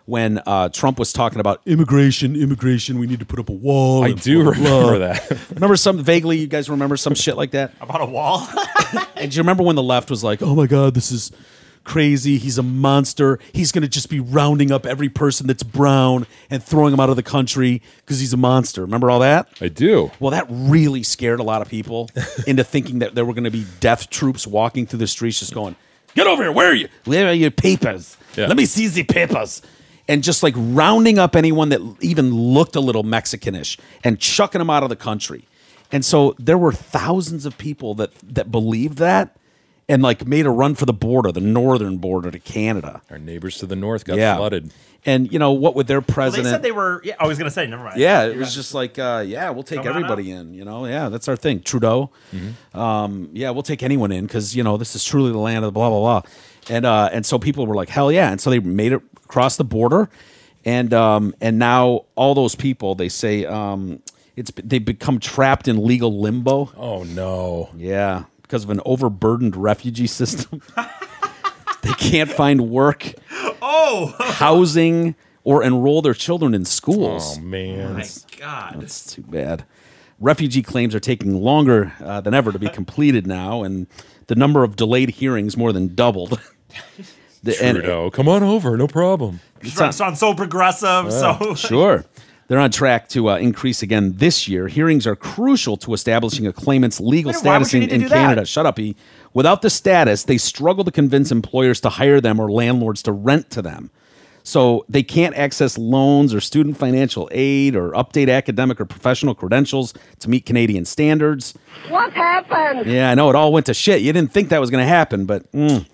E: when Trump was talking about immigration, we need to put up a wall.
F: I
E: and
F: do
E: blah, blah, blah.
F: remember that.
E: Remember vaguely, you guys remember some shit like that?
D: About a wall?
E: And do you remember when the left was like, oh my God, this is crazy. He's a monster. He's going to just be rounding up every person that's brown and throwing them out of the country because he's a monster. Remember all that?
F: I do.
E: Well, that really scared a lot of people into thinking that there were going to be death troops walking through the streets just going, get over here. Where are you? Where are your papers?
F: Yeah.
E: Let me see the papers. And just like rounding up anyone that even looked a little Mexicanish and chucking them out of the country. And so there were thousands of people that believed that and like made a run for the border, the northern border to Canada.
F: Our neighbors to the north got flooded.
E: And you know what with their president?
D: Well, they said they were. Yeah, I was going to say. Never mind.
E: Yeah, it was just like, we'll take everybody in. You know, that's our thing. Trudeau.
F: Mm-hmm.
E: We'll take anyone in because this is truly the land of the blah blah blah. And so people were like, hell yeah! And so they made it across the border, and now all those people, they say they've become trapped in legal limbo.
F: Oh no!
E: Yeah, because of an overburdened refugee system. They can't find work, housing, or enroll their children in schools.
F: Oh man!
D: My God,
E: that's too bad. Refugee claims are taking longer than ever to be completed now, and the number of delayed hearings more than doubled.
F: Trudeau, come on over, no problem.
D: Sounds so progressive. So
E: sure. They're on track to increase again this year. Hearings are crucial to establishing a claimant's legal status in Canada.
D: That?
E: Shut up, E. Without the status, they struggle to convince employers to hire them or landlords to rent to them. So they can't access loans or student financial aid or update academic or professional credentials to meet Canadian standards.
M: What happened?
E: Yeah, I know. It all went to shit. You didn't think that was going to happen, but...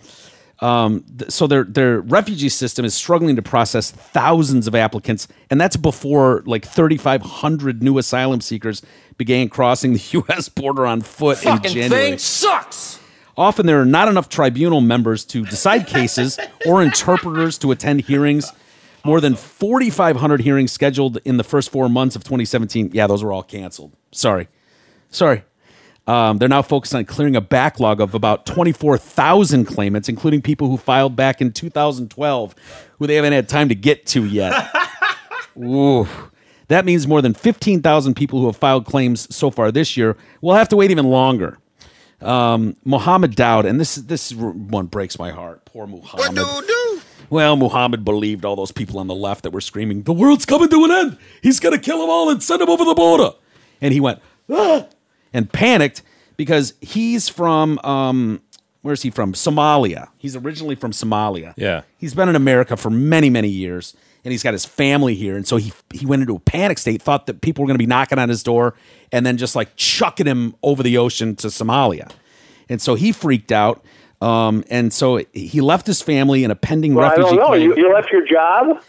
E: So their refugee system is struggling to process thousands of applicants, and that's before like 3,500 new asylum seekers began crossing the U.S. border on foot in January.
M: Fucking thing sucks!
E: Often there are not enough tribunal members to decide cases or interpreters to attend hearings. More than 4,500 hearings scheduled in the first 4 months of 2017. Yeah, those were all canceled. Sorry. They're now focused on clearing a backlog of about 24,000 claimants, including people who filed back in 2012, who they haven't had time to get to yet. Ooh. That means more than 15,000 people who have filed claims so far this year will have to wait even longer. Mohammed Dowd, and this one breaks my heart. Poor Muhammad.
M: What do?
E: Well, Muhammad believed all those people on the left that were screaming, the world's coming to an end. He's going to kill them all and send them over the border. And he went, and panicked because he's from, where's he from? Somalia. He's originally from Somalia.
F: Yeah.
E: He's been in America for many, many years, and he's got his family here. And so he went into a panic state, thought that people were going to be knocking on his door and then just like chucking him over the ocean to Somalia. And so he freaked out. And so he left his family in a pending refugee
B: I don't know.
E: claim.
B: You left your job?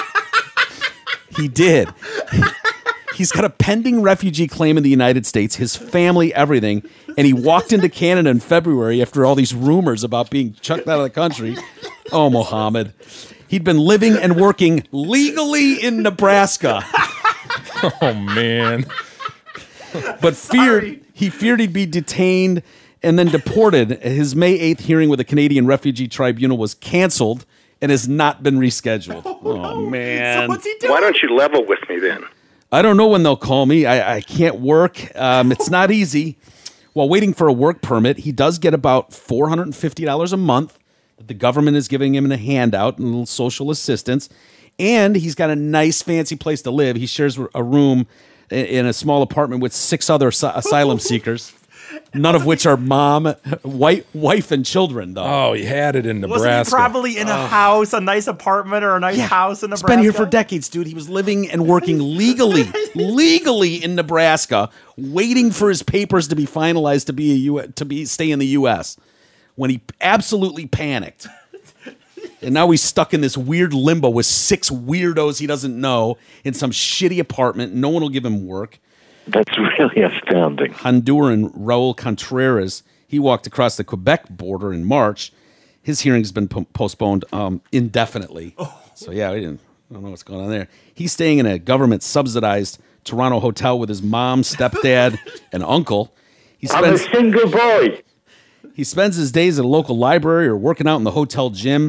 E: He did. He's got a pending refugee claim in the United States, his family, everything. And he walked into Canada in February after all these rumors about being chucked out of the country. Oh, Mohammed. He'd been living and working legally in Nebraska.
F: Oh, man.
E: But he feared he'd be detained and then deported. His May 8th hearing with the Canadian Refugee Tribunal was canceled and has not been rescheduled. Oh, man.
D: So what's he doing?
B: Why don't you level with me then?
E: I don't know when they'll call me. I can't work. It's not easy. While waiting for a work permit, he does get about $450 a month that the government is giving him in a handout and a little social assistance. And he's got a nice, fancy place to live. He shares a room in a small apartment with 6 other asylum seekers, none of which are mom, wife, and children, though.
F: Oh, he had it in Nebraska.
D: Wasn't he probably in a house, a nice apartment, or a nice house in Nebraska?
E: He's been here for decades, dude. He was living and working legally in Nebraska, waiting for his papers to be finalized to stay in the U.S. when he absolutely panicked. And now he's stuck in this weird limbo with 6 weirdos he doesn't know in some shitty apartment. No one will give him work.
L: That's really astounding.
E: Honduran Raul Contreras, he walked across the Quebec border in March. His hearing's been postponed indefinitely. So, yeah, I don't know what's going on there. He's staying in a government-subsidized Toronto hotel with his mom, stepdad, and uncle.
B: I'm a single boy.
E: He spends his days at a local library or working out in the hotel gym.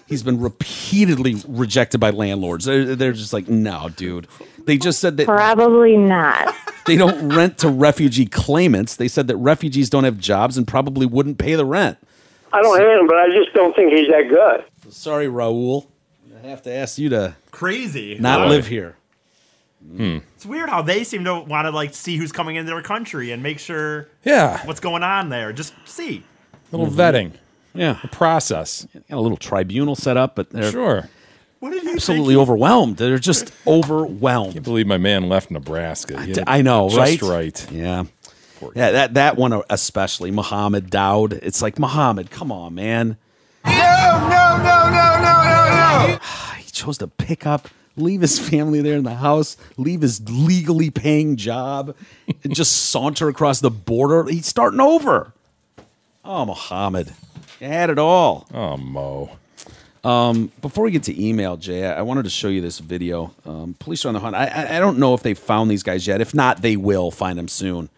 E: He's been repeatedly rejected by landlords. They're just like, no, dude. They just said that
N: Probably not.
E: they don't rent to refugee claimants. They said that refugees don't have jobs and probably wouldn't pay the rent.
B: I don't hate him, but I just don't think he's that good.
E: Sorry, Raul. I have to ask you to
D: Crazy.
E: not live here.
D: It's weird how they seem to want to like see who's coming into their country and make sure what's going on there. Just see.
F: A little vetting.
E: Yeah.
F: A process.
E: Got a little tribunal set up, but they're
F: Sure.
D: What did you
E: absolutely overwhelmed. They're just overwhelmed.
F: Can't believe my man left Nebraska. He had
E: I know,
F: just
E: right? Yeah. Yeah, that one especially, Mohammed Dowd. It's like, Mohammed, come on, man.
M: No.
E: He chose to pick up, leave his family there in the house, leave his legally paying job, and just saunter across the border. He's starting over. Oh, Mohammed. You had it all.
F: Oh, Mo.
E: Before we get to email, Jay, I wanted to show you this video. Police are on the hunt. I don't know if they've found these guys yet. If not, they will find them soon.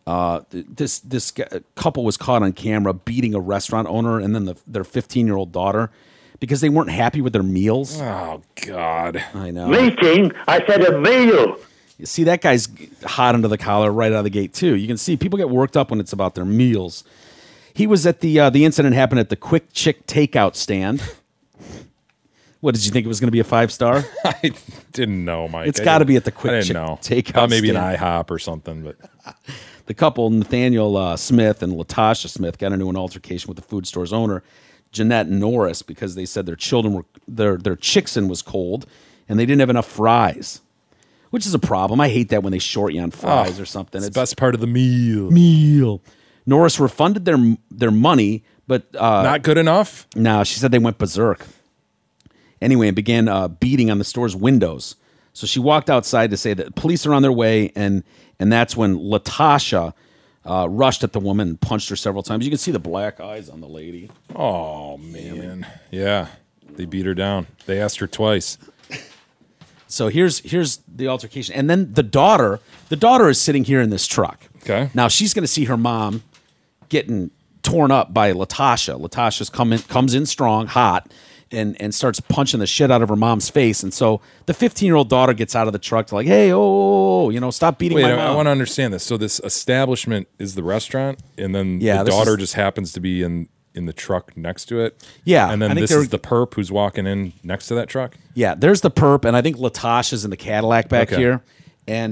E: This couple was caught on camera beating a restaurant owner and then their 15-year-old daughter because they weren't happy with their meals.
F: Oh, God.
E: I know.
B: Meeting? I said a meal.
E: You see, that guy's hot under the collar right out of the gate, too. You can see people get worked up when it's about their meals. He was at the incident happened at the Quick Chick takeout stand. What, did you think it was going to be a 5-star?
F: I didn't know, Mike.
E: It's got to be at the Quick
F: I
E: Chick
F: didn't know.
E: takeout
F: Thought maybe
E: stand.
F: an IHOP or something, but
E: The couple, Nathaniel Smith and Latasha Smith, got into an altercation with the food store's owner, Jeanette Norris, because they said their chicken was cold and they didn't have enough fries, which is a problem. I hate that when they short you on fries or something.
F: It's the best part of the meal.
E: Norris refunded their money, but
F: not good enough?
E: No, she said they went berserk. Anyway, and began beating on the store's windows. So she walked outside to say that police are on their way, and that's when Latasha rushed at the woman and punched her several times. You can see the black eyes on the lady.
F: Oh, man. Yeah, they beat her down. They asked her twice.
E: So here's the altercation. And then the daughter is sitting here in this truck.
F: Okay.
E: Now she's going to see her mom getting torn up by Latasha. Latasha's comes in strong, hot, and starts punching the shit out of her mom's face. And so the 15-year-old daughter gets out of the truck to like, hey, stop beating my mom.
F: I want to understand this. So this establishment is the restaurant, and then
E: Yeah,
F: the
E: this
F: daughter
E: is-
F: just happens to be in the truck next to it?
E: Yeah,
F: And
E: I
F: then
E: think
F: this is the perp who's walking in next to that truck?
E: Yeah, there's the perp, and I think Latasha's in the Cadillac back
F: Okay.
E: here. And,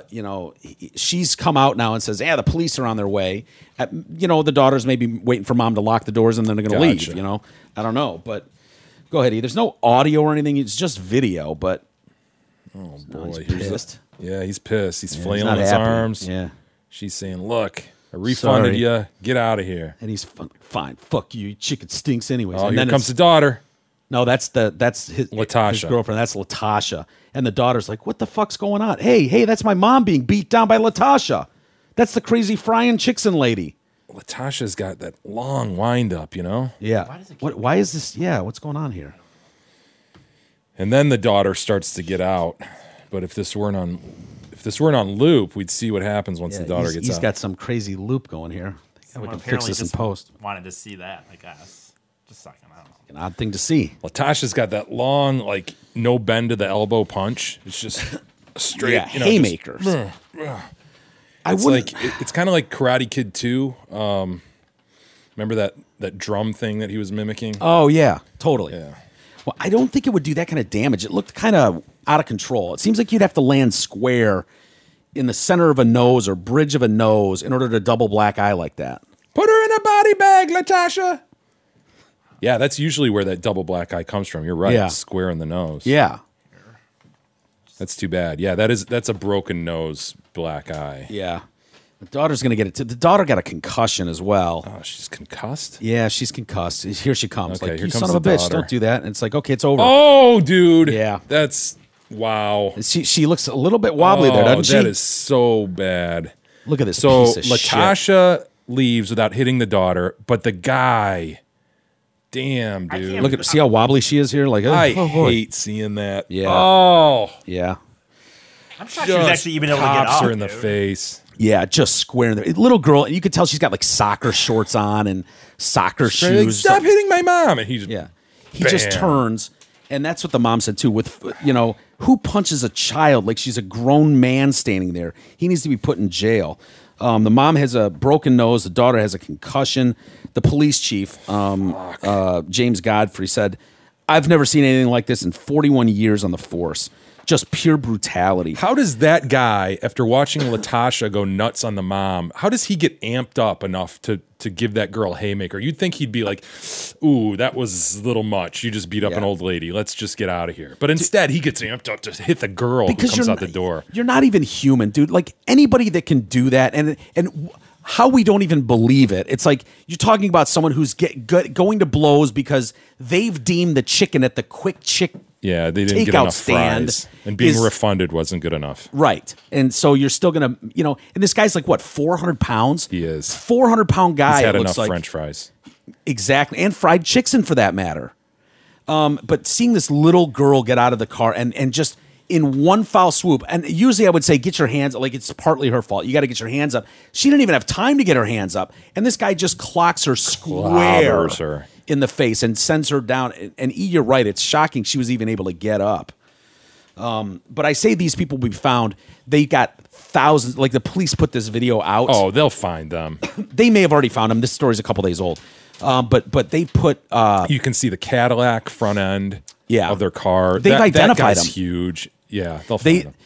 E: she's come out now and says, the police are on their way. The daughter's maybe waiting for mom to lock the doors and then they're going to
F: Gotcha.
E: leave, I don't know. But go ahead, E. There's no audio or anything. It's just video, but
F: Oh,
E: he's
F: boy.
E: pissed.
F: Yeah, he's pissed. He's
E: Yeah,
F: flailing
E: not
F: his
E: happy.
F: arms.
E: Yeah.
F: She's saying, look, I refunded
E: Sorry.
F: you. Get out of here.
E: And he's fine. Fuck you. Chicken stinks anyways.
F: Oh,
E: and
F: here
E: then
F: comes the
E: it's-
F: daughter.
E: No, that's his
F: Latasha.
E: girlfriend. That's Latasha. And the daughter's like, what the fuck's going on? Hey, that's my mom being beat down by Latasha. That's the crazy frying chicken lady.
F: Latasha's got that long wind up,
E: Yeah. Why is this? Yeah, what's going on here?
F: And then the daughter starts to get out. But if this weren't on loop, we'd see what happens once the daughter gets
E: He's
F: out.
E: got some crazy loop going here. We can fix this in post.
D: Wanted to see that, I guess. Just a second, I don't know.
E: An odd thing to see.
F: Latasha's got that long, no bend to the elbow punch. It's just straight,
E: Yeah, haymakers.
F: It's kind of like Karate Kid 2. Remember that drum thing that he was mimicking?
E: Oh yeah, totally.
F: Yeah.
E: Well, I don't think it would do that kind of damage. It looked kind of out of control. It seems like you'd have to land square in the center of a nose or bridge of a nose in order to double black eye like that.
F: Put her in a body bag, Latasha. Yeah, that's usually where that double black eye comes from. You're right.
E: Yeah.
F: Square in the nose.
E: Yeah.
F: That's too bad. Yeah, that's a broken nose black eye.
E: Yeah. The daughter's going to get it. The daughter got a concussion as well.
F: Oh, she's concussed?
E: Yeah, she's concussed. Here she comes.
F: Okay,
E: like,
F: here
E: you
F: comes
E: son of a
F: the
E: bitch,
F: daughter.
E: don't do that. And it's like, okay, it's over.
F: Oh, dude.
E: Yeah.
F: That's, wow.
E: She looks a little bit wobbly there, doesn't she?
F: That is so bad.
E: Look at this
F: So
E: piece of
F: Latasha leaves without hitting the daughter, but the guy, damn, dude.
E: Look at, see how wobbly she is here? Like,
F: I
E: oh, boy.
F: hate seeing that.
E: Yeah.
F: Oh.
E: Yeah.
D: I'm shocked she was actually even able to get
F: pops
D: up.
F: her in the face.
E: Yeah, just square in there. Little girl, and you could tell she's got like soccer shorts on and soccer
F: Straight like,
E: shoes.
F: stop hitting my mom. And he just,
E: Yeah. He just
F: Bam.
E: turns, and that's what the mom said too. With who punches a child like she's a grown man standing there? He needs to be put in jail. The mom has a broken nose. The daughter has a concussion. The police chief, James Godfrey, said, "I've never seen anything like this in 41 years on the force. Just pure brutality."
F: How does that guy, after watching Latasha go nuts on the mom, how does he get amped up enough to give that girl a haymaker? You'd think he'd be like, ooh, that was a little much. You just beat up an old lady. Let's just get out of here. But instead, he gets amped up to hit the girl who comes out the door.
E: You're not even human, dude. Like anybody that can do that, and how we don't even believe it. It's like you're talking about someone who's going to blows because they've deemed the chicken at the Quick Chick
F: Yeah, they didn't get
E: takeout
F: enough
E: stand
F: fries. And being refunded wasn't good enough.
E: Right. And so you're still going to, and this guy's like, what, 400 pounds?
F: He is.
E: 400-pound guy.
F: He's had
E: it
F: enough
E: looks like.
F: French fries.
E: Exactly. And fried chicken for that matter. But seeing this little girl get out of the car and just in one foul swoop, and usually I would say get your hands, like it's partly her fault. You got to get your hands up. She didn't even have time to get her hands up. And this guy just clocks her square
F: Clobbers her
E: in the face and sends her down. And you're right. It's shocking she was even able to get up. But I say these people we found, they got thousands, like the police put this video out.
F: Oh, they'll find them.
E: They may have already found them. This story's a couple days old. But they put...
F: you can see the Cadillac front end of their car.
E: They've identified
F: that guy's
E: them.
F: Huge. Yeah, they'll find them.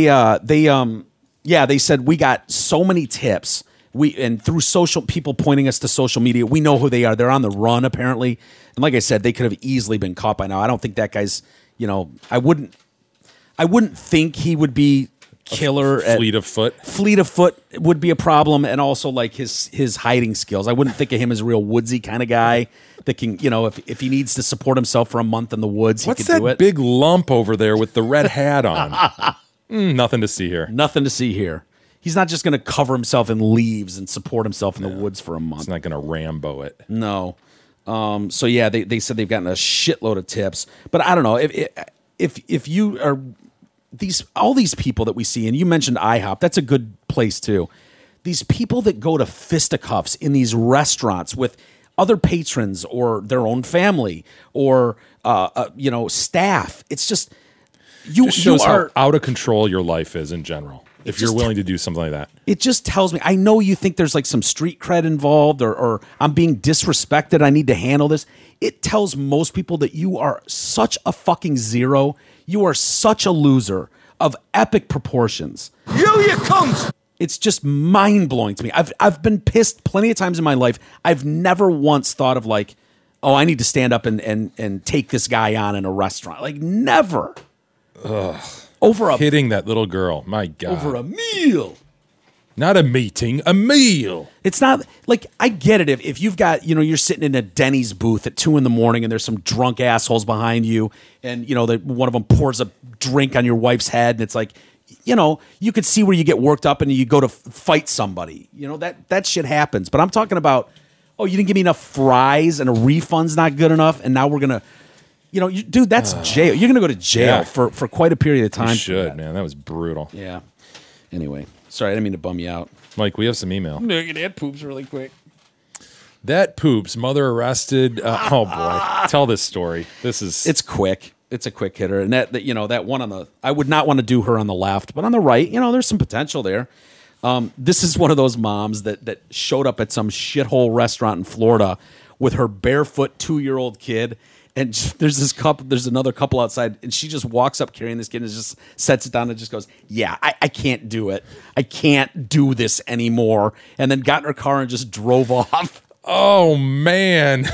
E: They said we got so many tips. And through people pointing us to social media, we know who they are. They're on the run apparently. And like I said, they could have easily been caught by now. I don't think that guy's, I wouldn't think he would be killer.
F: Fleet of foot.
E: Fleet of foot would be a problem, and also like his hiding skills. I wouldn't think of him as a real woodsy kind of guy that can, if he needs to support himself for a month in the woods,
F: What's
E: he could do
F: that
E: it.
F: big lump over there with the red hat on? Nothing to see here.
E: Nothing to see here. He's not just going to cover himself in leaves and support himself in the woods for a month.
F: He's not going to Rambo it.
E: No. So yeah, they said they've gotten a shitload of tips, but I don't know if you are all these people that we see, and you mentioned IHOP, that's a good place too. These people that go to fisticuffs in these restaurants with other patrons or their own family or staff. It's just
F: Just shows how out of control your life is in general. If you're willing to do something like that,
E: it just tells me. I know you think there's like some street cred involved, or I'm being disrespected. I need to handle this. It tells most people that you are such a fucking zero. You are such a loser of epic proportions. You cunt! It's just mind blowing to me. I've been pissed plenty of times in my life. I've never once thought of like, oh, I need to stand up and take this guy on in a restaurant. Like never.
F: Ugh.
E: Over
F: hitting that little girl. My God.
E: Over a meal.
F: Not a meeting, a meal.
E: It's not like I get it if you've got, you're sitting in a Denny's booth at 2 a.m. and there's some drunk assholes behind you and, one of them pours a drink on your wife's head and it's like, you could see where you get worked up and you go to fight somebody. That shit happens. But I'm talking about, oh, you didn't give me enough fries and a refund's not good enough and now we're going to, dude, that's jail. You're going to go to jail for quite a period of time.
F: You should, man. That was brutal.
E: Yeah. Anyway, sorry, I didn't mean to bum you out.
F: Mike, we have some email.
H: That poops really quick.
F: That poops. Mother arrested. Oh boy, tell this story. It's
E: quick. It's a quick hitter, and that one on the. I would not want to do her on the left, but on the right, there's some potential there. This is one of those moms that showed up at some shithole restaurant in Florida with her barefoot 2-year-old kid. And there's another couple outside, and she just walks up carrying this kid and just sets it down and just goes, yeah, I can't do it. I can't do this anymore. And then got in her car and just drove off.
F: Oh, man.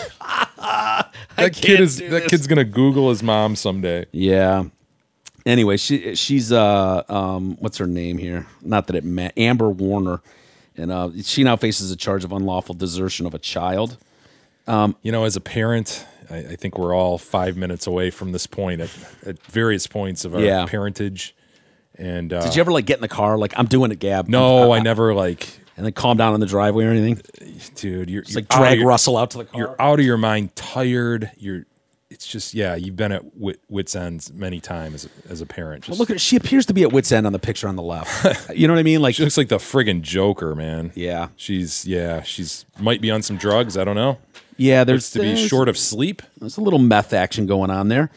F: That kid's going to Google his mom someday.
E: Yeah. Anyway, she's what's her name here? Not that it meant Amber Warner. And she now faces a charge of unlawful desertion of a child.
F: As a parent, I think we're all 5 minutes away from this point at various points of our parentage. And
E: did you ever get in the car like I'm doing it, Gab?
F: No, I never
E: and then calm down on the driveway or anything.
F: Dude, you're
E: drag Russell out to the car.
F: You're out of your mind, tired. It's just you've been at wit's ends many times as a parent.
E: Well, look at her. She appears to be at wit's end on the picture on the left. You know what I mean? Like
F: she looks like the friggin' Joker, man.
E: Yeah,
F: she's might be on some drugs. I don't know.
E: Yeah,
F: there's to be short of sleep.
E: There's a little meth action going on there.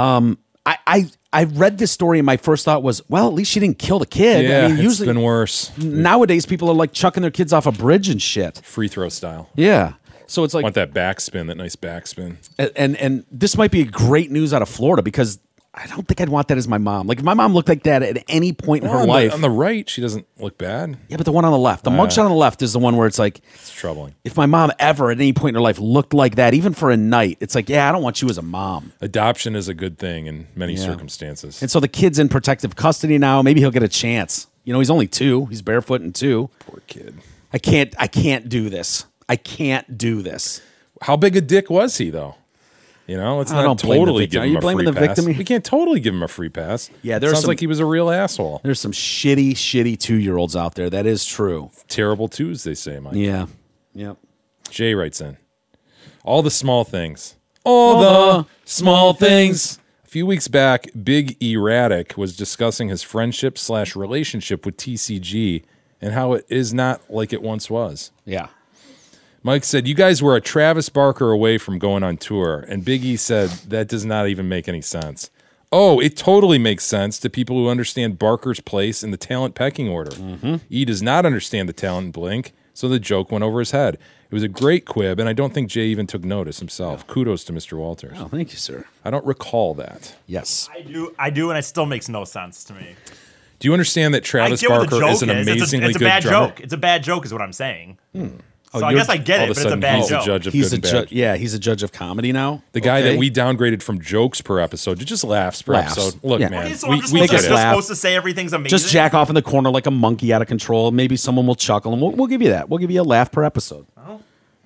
E: I read this story and my first thought was, well, at least she didn't kill the kid.
F: Yeah,
E: I mean,
F: it's been worse.
E: Nowadays, people are like chucking their kids off a bridge and shit.
F: Free throw style.
E: Yeah. So it's like
F: want that backspin, that nice backspin.
E: And this might be great news out of Florida because I don't think I'd want that as my mom. Like if my mom looked like that at any point in her life.
F: On the right, she doesn't look bad.
E: Yeah, but the one on the left, the mugshot on the left is the one where it's like
F: it's troubling.
E: If my mom ever at any point in her life looked like that, even for a night, it's like, yeah, I don't want you as a mom.
F: Adoption is a good thing in many circumstances.
E: And so the kid's in protective custody now. Maybe he'll get a chance. You know, he's only 2. He's barefoot and 2.
F: Poor kid.
E: I can't do this. I can't do this.
F: How big a dick was he though? You know, let's not totally give him a free pass. We can't totally give him a free pass.
E: Yeah,
F: sounds like he was a real asshole.
E: There's some shitty 2-year-olds out there. That is true.
F: Terrible twos, they say, Mike.
E: Yeah. Yep.
F: Jay writes in, all the small things. All the small things. A few weeks back, Big Erratic was discussing his friendship/relationship with TCG and how it is not like it once was.
E: Yeah.
F: Mike said, you guys were a Travis Barker away from going on tour. And Big E said, that does not even make any sense. Oh, it totally makes sense to people who understand Barker's place in the talent pecking order.
E: Mm-hmm.
F: E does not understand the talent in Blink, so the joke went over his head. It was a great quib, and I don't think Jay even took notice himself. Yeah. Kudos to Mr. Walters.
E: Oh, thank you, sir.
F: I don't recall that.
E: Yes.
D: I do, and it still makes no sense to me.
F: Do you understand that Travis Barker is an amazingly good
D: bad
F: drummer?
D: It's a bad joke is what I'm saying.
E: Oh,
D: so I guess I get it, but it's a bad
F: he's
D: joke.
F: A judge of good and bad.
E: He's a judge of comedy now.
F: The guy that we downgraded from jokes per episode to just laughs per episode. Look, man,
D: okay, so we get it. Supposed to say everything's amazing.
E: Just jack off in the corner like a monkey out of control. Maybe someone will chuckle, and we'll give you that. We'll give you a laugh per episode.
D: Oh.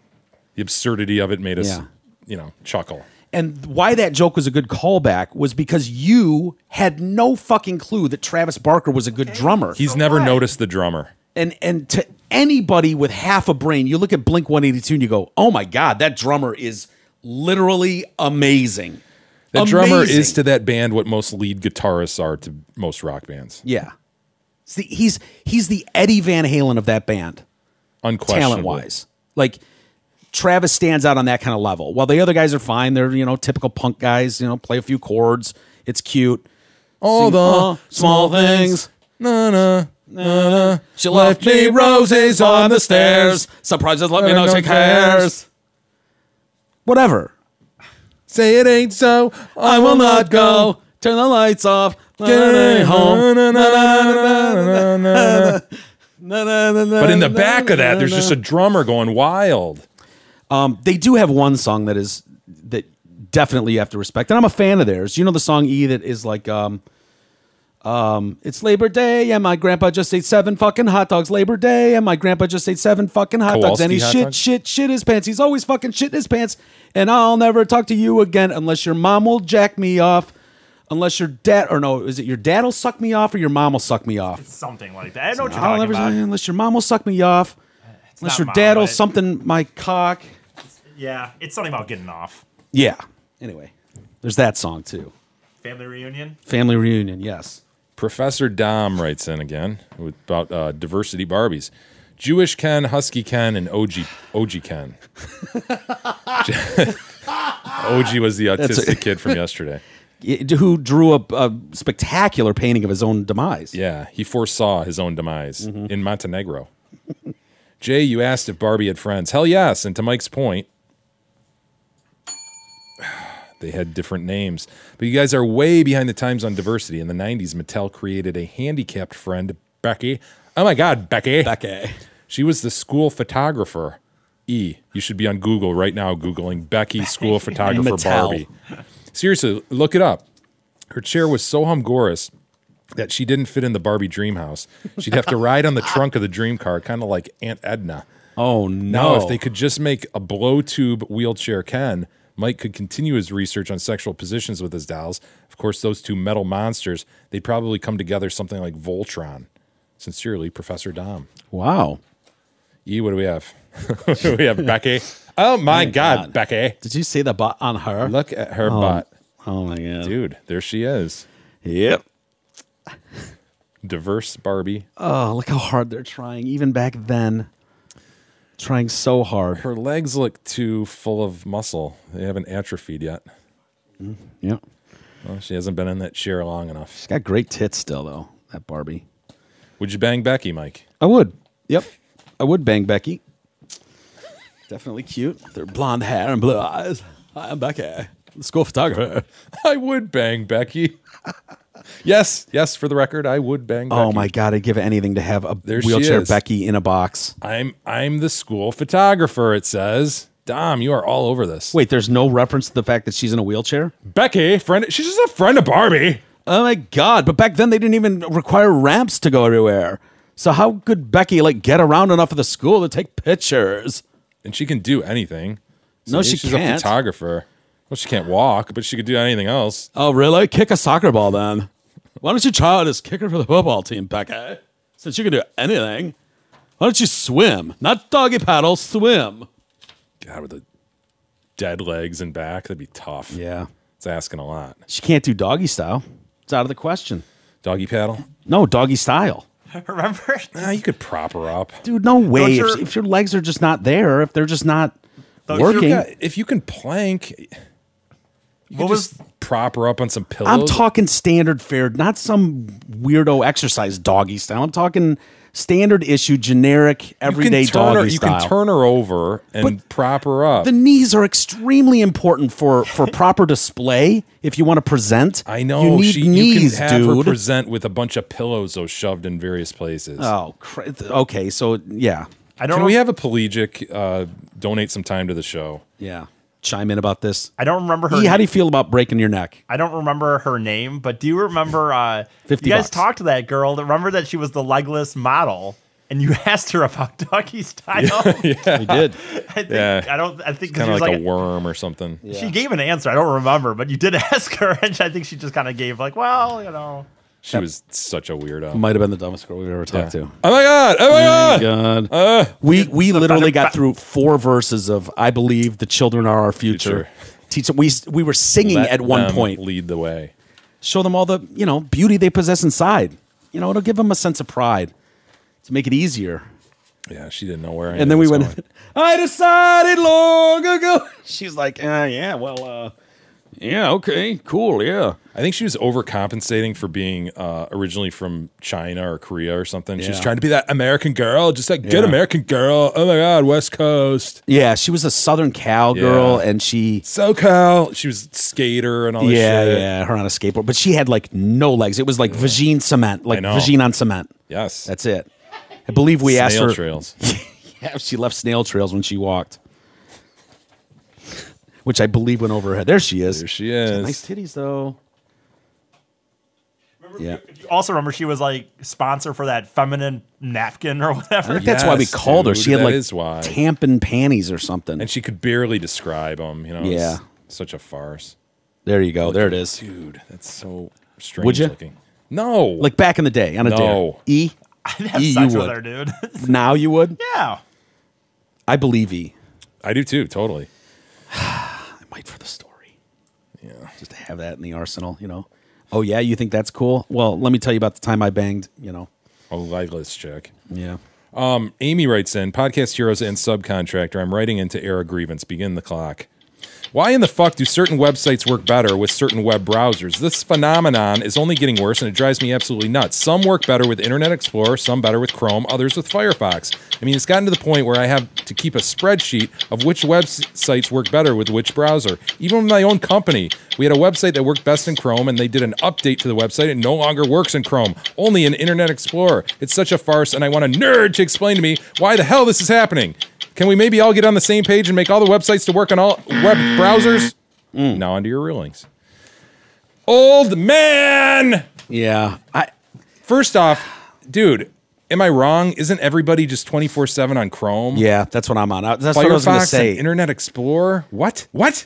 F: The absurdity of it made us, chuckle.
E: And why that joke was a good callback was because you had no fucking clue that Travis Barker was a good drummer.
F: He's never noticed the drummer.
E: And to anybody with half a brain, you look at Blink 182 and you go, oh my God, that drummer is literally amazing.
F: That drummer is to that band what most lead guitarists are to most rock bands.
E: Yeah. See, he's the Eddie Van Halen of that band.
F: Unquestionably.
E: Talent-wise. Like, Travis stands out on that kind of level. While the other guys are fine, they're, typical punk guys, play a few chords. It's cute.
F: All the small things. Na-na.
E: She left me roses on the stairs. Surprises, let me know she cares. Whatever.
F: Say it ain't so. I will not go.
E: Turn the lights off.
F: Get home. But in the back of that, there's just a drummer going wild.
E: They do have one song that definitely you have to respect, and I'm a fan of theirs. You know the song E that is like. It's Labor Day and my grandpa just ate 7 fucking hot dogs. Labor Day and my grandpa just ate 7 fucking hot dogs. And he shit his pants. He's always fucking shitting his pants. And I'll never talk to you again unless your mom will jack me off. Unless your dad, or no, is it your dad will suck me off or your mom will suck me off?
D: It's something like that. I know what you're talking about.
E: Unless your mom will suck me off. Unless your dad will something my cock.
D: Yeah, it's something about getting off.
E: Yeah. Anyway, there's that song too.
D: Family reunion?
E: Family reunion, yes.
F: Professor Dom writes in again about diversity Barbies. Jewish Ken, Husky Ken, and OG Ken. OG was the autistic kid from yesterday.
E: Who drew a spectacular painting of his own demise.
F: Yeah, he foresaw his own demise in Montenegro. Jay, you asked if Barbie had friends. Hell yes, and to Mike's point, they had different names. But you guys are way behind the times on diversity. In the 90s, Mattel created a handicapped friend, Becky. Oh my God, Becky. She was the school photographer. You should be on Google right now, Googling Becky school photographer Barbie. Seriously, look it up. Her chair was so humgorous that she didn't fit in the Barbie dream house. She'd have to ride on the trunk of the dream car, kind of like Aunt Edna.
E: Oh, no.
F: Now, if they could just make a blow tube wheelchair Ken, Mike could continue his research on sexual positions with his dolls. Of course, those two metal monsters, they'd probably come together something like Voltron. Sincerely, Professor Dom.
E: Wow.
F: What do we have? We have Becky. Oh, my God, Becky.
E: Did you see the butt on her?
F: Look at her butt.
E: Oh, my God.
F: Dude, there she is.
E: Yep.
F: Diverse Barbie.
E: Oh, look how hard they're trying, even back then. Trying so hard.
F: Her legs look too full of muscle. They haven't atrophied yet.
E: Yeah.
F: Well, she hasn't been in that chair long enough.
E: She's got great tits still, though, that Barbie.
F: Would you bang Becky, Mike?
E: I would. Yep. I would bang Becky. Definitely cute. Their blonde hair and blue eyes. Hi, I'm Becky, the school photographer.
F: I would bang Becky. Yes, for the record, I would bang Becky.
E: Oh my God, I'd give anything to have a
F: There she
E: wheelchair
F: is.
E: Becky in a box.
F: I'm the school photographer, it says. Dom, you are all over this.
E: Wait, there's no reference to the fact that she's in a wheelchair?
F: Becky, she's just a friend of Barbie.
E: Oh my God, but back then they didn't even require ramps to go everywhere. So how could Becky get around enough of the school to take pictures?
F: And she can do anything. So
E: No, she
F: she's
E: can't.
F: a photographer. Well, she can't walk, but she could do anything else.
E: Oh, really? Kick a soccer ball then. Why don't you try out as kicker for the football team, Becky? Since you can do anything. Why don't you swim? Not doggy paddle, swim.
F: God, with the dead legs and back, that'd be tough.
E: Yeah.
F: It's asking a lot.
E: She can't do doggy style. It's out of the question.
F: Doggy paddle?
E: No, doggy style.
D: Remember?
F: You could prop her up.
E: Dude, no way.
D: Don't
E: If your legs are just not there, if they're just not working.
F: If you can plank, you
D: What
F: could just prop her up on some pillows.
E: I'm talking standard fare, not some weirdo exercise doggy style. I'm talking standard issue, generic, everyday doggy
F: You
E: style.
F: can turn her over and prop her up.
E: The knees are extremely important for proper display. If you want to present,
F: I know.
E: you need knees,
F: you can have
E: dude.
F: her present with a bunch of pillows shoved in various places.
E: Oh, okay. So yeah,
F: Can we have a Pelagic donate some time to the show?
E: Yeah, chime in about this.
D: I don't remember her.
E: E, how do you feel about breaking your neck?
D: I don't remember her name, but do you remember?
E: 50
D: you guys
E: bucks.
D: talked to that girl. Remember that she was the legless model, and you asked her about doggy style.
F: Yeah,
E: we did.
D: I think I think
F: Kind of
D: was
F: like a worm or something.
D: She gave an answer. I don't remember, but you did ask her, and I think she just kind of gave well, you know.
F: She was such a weirdo.
E: Might have been the dumbest girl we've ever talked to.
F: Oh my God! Oh my God!
E: We literally got through 4 verses of "I believe the children are our future." We were singing
F: Let
E: at one
F: them
E: point.
F: lead the way.
E: Show them all the beauty they possess inside. It'll give them a sense of pride to make it easier.
F: Yeah, she didn't know where.
E: And then we went. I decided long ago. She's like, yeah, well, yeah, okay, cool, yeah.
F: I think she was overcompensating for being originally from China or Korea or something. She was
E: Yeah.
F: trying to be that American girl, just like good
E: Yeah.
F: American girl. Oh my God, West Coast.
E: Yeah, she was a Southern Cal girl, and she
F: SoCal. She was a skater and all this shit.
E: yeah, her on a skateboard, but she had no legs. It was like vagine cement, like
F: know.
E: vagine on cement.
F: Yes,
E: That's it. I believe we asked
F: Snail
E: her.
F: trails.
E: Yeah, she left snail trails when she walked, which I believe went over her head. There she is.
F: There she
E: She's got
F: is.
E: nice titties though. Yeah.
D: You also remember she was sponsor for that feminine napkin or
E: I
D: whatever.
E: think that's why we
F: Yes,
E: called her.
F: dude,
E: She had
F: that is why.
E: tampon panties or something.
F: And she could barely describe them. It was
E: Yeah.
F: such a farce.
E: There you go. There it is.
F: Dude, that's so strange
E: Would you?
F: looking. No.
E: Like back in the day on a
F: No.
E: dare. E.
D: I'd have
E: E,
D: sex
E: you
D: with
E: would.
D: her, dude.
E: Now you would.
D: Yeah.
E: I believe E.
F: I do too, totally.
E: I might for the story. Yeah. Just to have that in the arsenal, Oh yeah, you think that's cool? Well, let me tell you about the time I banged,
F: A legless chick.
E: Yeah.
F: Amy writes in, podcast heroes and subcontractor. I'm writing into air a grievance. Begin the clock. Why in the fuck do certain websites work better with certain web browsers? This phenomenon is only getting worse, and it drives me absolutely nuts. Some work better with Internet Explorer, some better with Chrome, others with Firefox. I mean, it's gotten to the point where I have to keep a spreadsheet of which websites work better with which browser. Even with my own company, we had a website that worked best in Chrome, and they did an update to the website. It no longer works in Chrome, only in Internet Explorer. It's such a farce, and I want a nerd to explain to me why the hell this is happening. Can we maybe all get on the same page and make all the websites to work on all web browsers? Now onto your rulings. Old man!
E: Yeah.
F: First off, dude, am I wrong? Isn't everybody just 24/7 on Chrome?
E: Yeah, that's what I'm on. That's
F: Firefox
E: what I was going to say.
F: and Internet Explorer? What?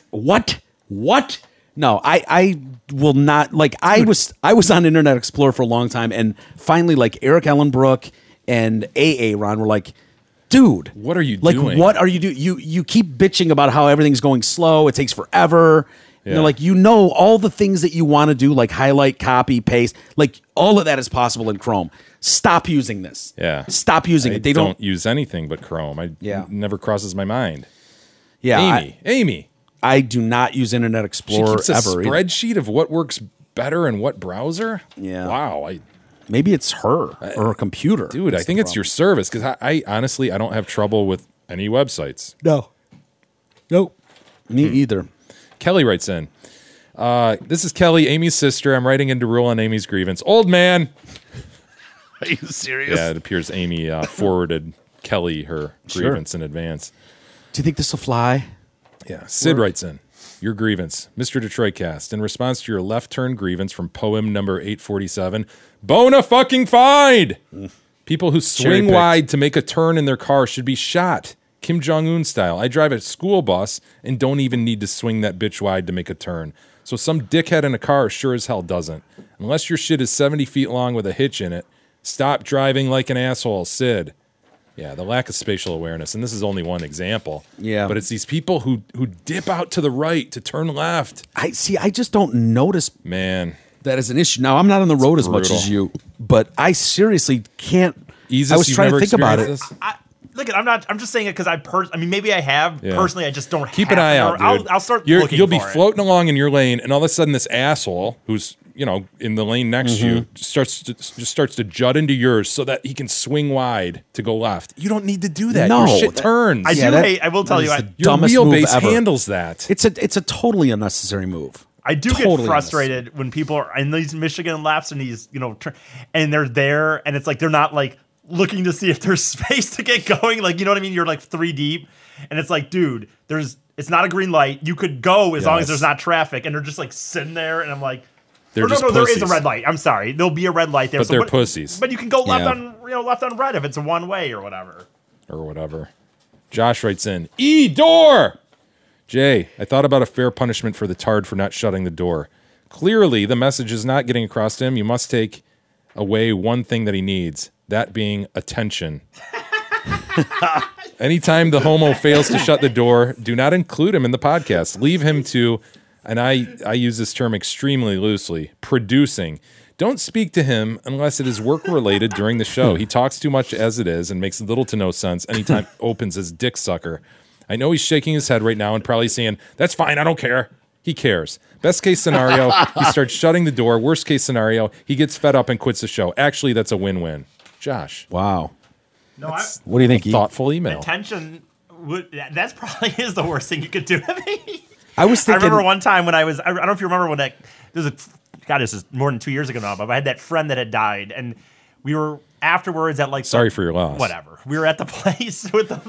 E: No, I will not. I was on Internet Explorer for a long time, and finally, Eric Ellenbrook and AA Ron were like, dude,
F: what are you doing?
E: What are you doing? You keep bitching about how everything's going slow. It takes forever. You know, like, all the things that you want to do, like highlight, copy, paste, like all of that is possible in Chrome. Stop using this.
F: Yeah.
E: Stop using it. They don't
F: use anything but Chrome. It never crosses my mind.
E: Yeah.
F: Amy.
E: I do not use Internet Explorer
F: She keeps a
E: ever.
F: spreadsheet of what works better in what browser?
E: Yeah.
F: Wow.
E: Maybe it's her or her computer.
F: Dude, I think it's your service because I honestly, I don't have trouble with any websites.
E: No. Nope. Me either.
F: Kelly writes in, this is Kelly, Amy's sister. I'm writing in to rule on Amy's grievance. Old man.
E: Are you serious?
F: Yeah, it appears Amy forwarded Kelly her grievance in advance.
E: Do you think this will fly?
F: Yeah. Sid writes in, your grievance, Mr. Detroit Cast, in response to your left turn grievance from poem number 847, bona fucking fide. People who swing wide to make a turn in their car should be shot. Kim Jong-un style. I drive a school bus and don't even need to swing that bitch wide to make a turn. So some dickhead in a car sure as hell doesn't. Unless your shit is 70 feet long with a hitch in it, stop driving like an asshole, Sid. Yeah, the lack of spatial awareness. And this is only one example.
E: Yeah.
F: But it's these people who dip out to the right to turn left.
E: I just don't notice that as an issue. Now, I'm not on the road as much as you, but I seriously can't.
F: Easus,
E: I was trying to think about it.
D: Look, I'm just saying it because I mean, maybe I have personally. I just don't.
F: Keep an eye out, dude.
D: I'll start looking.
F: You'll be
D: for it.
F: floating along in your lane, and all of a sudden, this asshole who's in the lane next to you starts to jut into yours so that he can swing wide to go left. You don't need to do that.
E: No,
F: your shit turns.
D: I will tell you,
F: your wheelbase handles that.
E: It's a totally unnecessary move.
D: I do get frustrated when people are in these Michigan laps and these, and they're there, and it's like they're not like looking to see if there's space to get going. Like, you know what I mean? You're like 3 deep, and it's like, dude, it's not a green light. You could go as long as there's not traffic, and they're just like sitting there, and I'm like,
F: there
D: is a red light. I'm sorry, there'll be a red light there.
F: But they're pussies.
D: But you can go left on red if it's a one way or whatever.
F: Josh writes in, door. Jay, I thought about a fair punishment for the tard for not shutting the door. Clearly, the message is not getting across to him. You must take away one thing that he needs, that being attention. Anytime the homo fails to shut the door, do not include him in the podcast. Leave him to, and I use this term extremely loosely, producing. Don't speak to him unless it is work-related during the show. He talks too much as it is and makes little to no sense anytime opens his dick sucker. I know he's shaking his head right now and probably saying, that's fine, I don't care. He cares. Best case scenario, he starts shutting the door. Worst case scenario, he gets fed up and quits the show. Actually, that's a win-win. Josh.
E: Wow.
D: No,
E: what do you think?
F: Thoughtful email.
D: Attention, that's probably is the worst thing you could do to me.
E: I was thinking.
D: I remember one time when I don't know if you remember when this is more than 2 years ago now, but I had that friend that had died, and we were afterwards at
F: sorry for your loss.
D: Whatever. We were at the place with the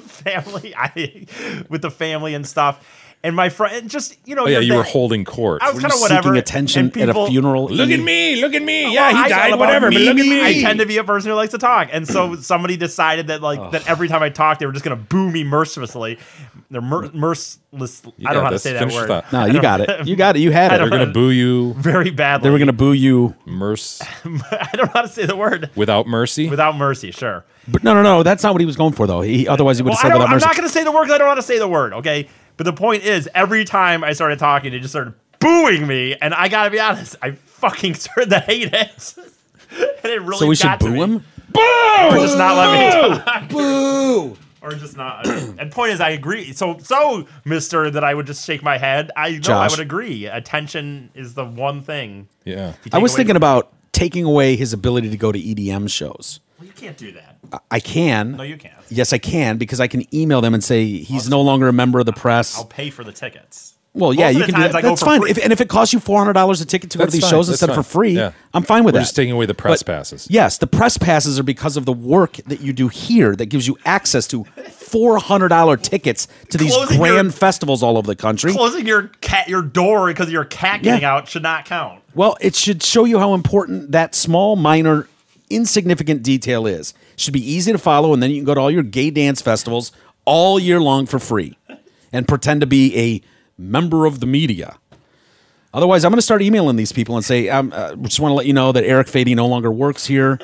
D: family, and stuff. And my friend just,
F: you were holding court.
D: I was kind of whatever.
E: Seeking attention at a funeral.
F: Look at me. Yeah, he died, whatever, but look at me.
D: I tend to be a person who likes to talk. And so somebody decided that that every time I talked, they were just going to boo me mercilessly. They're merciless. I don't know how to say that word.
E: No, you got it. You got it. You had it.
F: They're going to boo you.
D: Very badly.
E: They were going to boo you.
D: I don't know how to say the word.
F: Without mercy?
D: Without mercy, sure.
E: But no. That's not what he was going for, though. Otherwise, he would have said without mercy.
D: I'm not going to say the word because I don't know how to say the word, okay? But the point is, every time I started talking, they just started booing me, and I gotta be honest, I fucking started to hate it. And it really
E: so we should
D: got
E: boo
D: to
E: him?
F: Boo!
D: Or just not let me talk.
E: Boo!
D: Or just not. And point is, I agree. So, Mister, that I would just shake my head. I would agree. Attention is the one thing.
F: Yeah.
E: I was thinking about taking away his ability to go to EDM shows.
D: Well, you can't do that.
E: I can.
D: No, you can't.
E: Yes, I can, because I can email them and say he's no longer a member of the press.
D: I'll pay for the tickets.
E: Well, yeah, you can do that. That's fine. If it costs you $400 a ticket to go to these shows instead of for free, I'm fine with that.
F: We're just taking away the press passes.
E: Yes, the press passes are because of the work that you do here that gives you access to $400 tickets to these grand festivals all over the country.
D: Closing your door because of your cat getting out should not count.
E: Well, it should show you how important that small, minor, insignificant detail is. It should be easy to follow, and then you can go to all your gay dance festivals all year long for free and pretend to be a member of the media. Otherwise, I'm going to start emailing these people and say, I just want to let you know that Eric Fady no longer works here.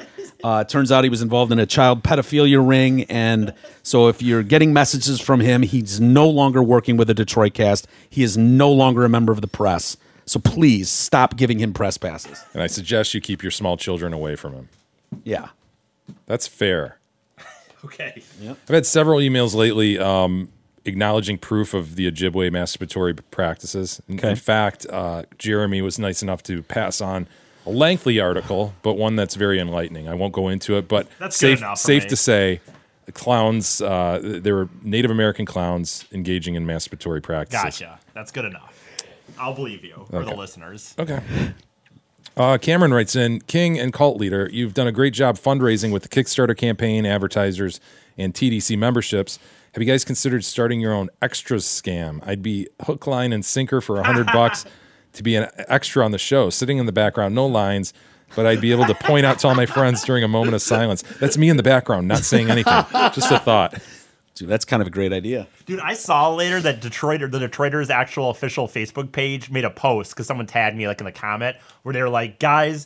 E: It turns out he was involved in a child pedophilia ring, and so if you're getting messages from him, he's no longer working with the Detroit Cast. He is no longer a member of the press. So please stop giving him press passes.
F: And I suggest you keep your small children away from him.
E: Yeah.
F: That's fair.
D: Okay.
E: Yep.
F: I've had several emails lately acknowledging proof of the Ojibwe masturbatory practices. In fact, Jeremy was nice enough to pass on a lengthy article, but one that's very enlightening. I won't go into it, but
D: that's
F: safe
D: me.
F: to say, the clowns, there were Native American clowns engaging in masturbatory practices.
D: Gotcha. That's good enough. I'll believe you for the listeners.
F: Okay. Cameron writes in, King and cult leader, you've done a great job fundraising with the Kickstarter campaign, advertisers, and TDC memberships. Have you guys considered starting your own extras scam? I'd be hook, line, and sinker for $100 to be an extra on the show, sitting in the background, no lines, but I'd be able to point out to all my friends during a moment of silence. That's me in the background, not saying anything. Just a thought.
E: Dude, that's kind of a great idea.
D: Dude, I saw later that the Detroiters' actual official Facebook page made a post because someone tagged me like in the comment where they were like, guys,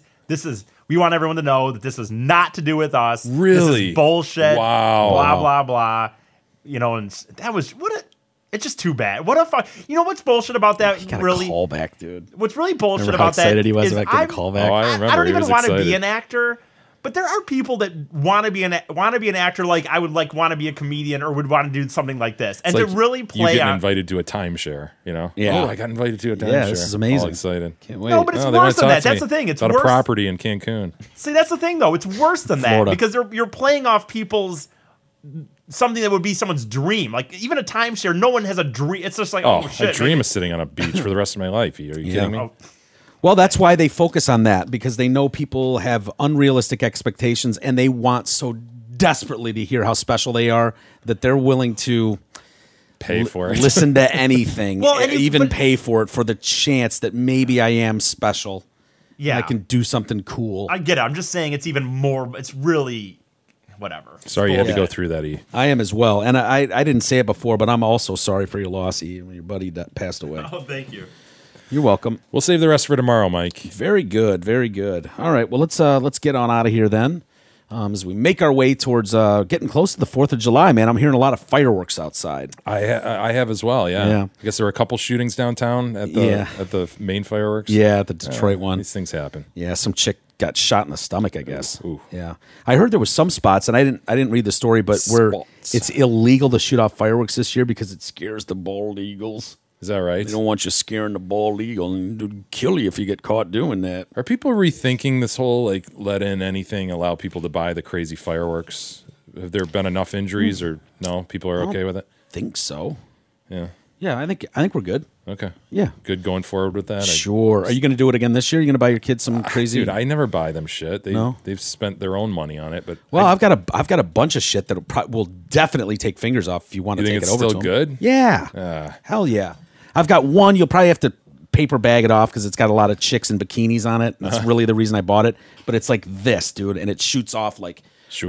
D: we want everyone to know that this is not to do with us.
F: Really?
D: This is bullshit.
F: Wow.
D: Blah, blah, blah. You know, and that was, it's just too bad. What a fuck. You know what's bullshit about that?
E: He got
D: really
E: a callback, dude.
D: What's really bullshit
E: Remember how
D: about that
E: excited he was
D: is
E: about getting a callback?
F: Oh, I remember.
D: I don't
F: He
D: even
F: was
D: want to be
F: excited.
D: an actor, but there are people that want to be an actor. Like I would want to be a comedian or would want to do something like this, and
F: It's
D: to
F: like
D: really
F: you
D: play
F: getting
D: on.
F: invited to a timeshare, you know?
E: Yeah.
F: Oh, I got invited to a timeshare.
E: Yeah, this is amazing.
F: All excited.
E: Can't wait.
D: No, but it's
F: Oh, they wanna
D: worse than
F: talk
D: that.
F: to
D: That's
F: me
D: the thing. It's
F: about
D: worse.
F: a property in Cancun.
D: See, that's the thing, though. It's worse than that
E: Florida.
D: because you're playing off people's something that would be someone's dream. Like even a timeshare, no one has a dream. It's just like, oh shit.
F: I dream of sitting on a beach for the rest of my life. Are you kidding me?
D: Oh,
E: Well, that's why they focus on that, because they know people have unrealistic expectations and they want so desperately to hear how special they are that they're willing to
F: pay for it.
E: Listen to anything,
D: Well, and
E: even pay for it for the chance that maybe I am special.
D: Yeah.
E: and I can do something cool.
D: I get it. I'm just saying it's even more. It's really whatever.
F: Sorry you had to
E: Yeah.
F: go through that, E.
E: I am as well. And I didn't say it before, but I'm also sorry for your loss, E, when your buddy passed away.
D: Oh, thank you.
E: You're welcome.
F: We'll save the rest for tomorrow, Mike.
E: Very good, very good. All right, well, let's get on out of here then. As we make our way towards getting close to the 4th of July, man, I'm hearing a lot of fireworks outside.
F: I have as well, yeah. I guess there were a couple shootings downtown at the main fireworks.
E: Yeah, at the Detroit one.
F: These things happen.
E: Yeah, some chick got shot in the stomach, I guess. Ooh. Yeah. I heard there was some spots, and I didn't read the story, but where it's illegal to shoot off fireworks this year because it scares the bald eagles.
F: Is that right?
E: They don't want you scaring the bald eagle and it'll kill you if you get caught doing that.
F: Are people rethinking this whole let in anything, allow people to buy the crazy fireworks? Have there been enough injuries, or no? People are okay with it?
E: Think so.
F: Yeah.
E: Yeah, I think we're good.
F: Okay.
E: Yeah.
F: Good going forward with that.
E: Sure. Are you going to do it again this year? Are you going to buy your kids some crazy?
F: Dude, I never buy them shit.
E: No?
F: They've spent their own money on it, but
E: Well, I've got a bunch of shit that will definitely take fingers off if you want to
F: You
E: take
F: think
E: it
F: it's
E: over
F: still
E: to 'em.
F: good?
E: Yeah. Hell yeah. I've got one. You'll probably have to paper bag it off because it's got a lot of chicks in bikinis on it. That's really the reason I bought it. But it's like this, dude, and it shoots off like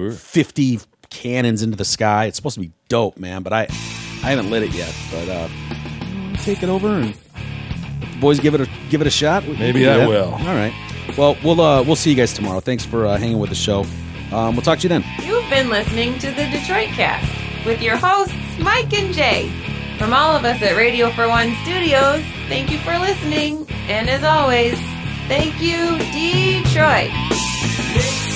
E: 50 cannons into the sky. It's supposed to be dope, man. But I haven't lit it yet. But take it over and let the boys give it a shot.
F: Maybe I will.
E: All right. Well, we'll see you guys tomorrow. Thanks for hanging with the show. We'll talk to you then.
A: You've been listening to the Detroit Cast with your hosts, Mike and Jay. From all of us at Radio for One Studios, thank you for listening. And as always, thank you, Detroit.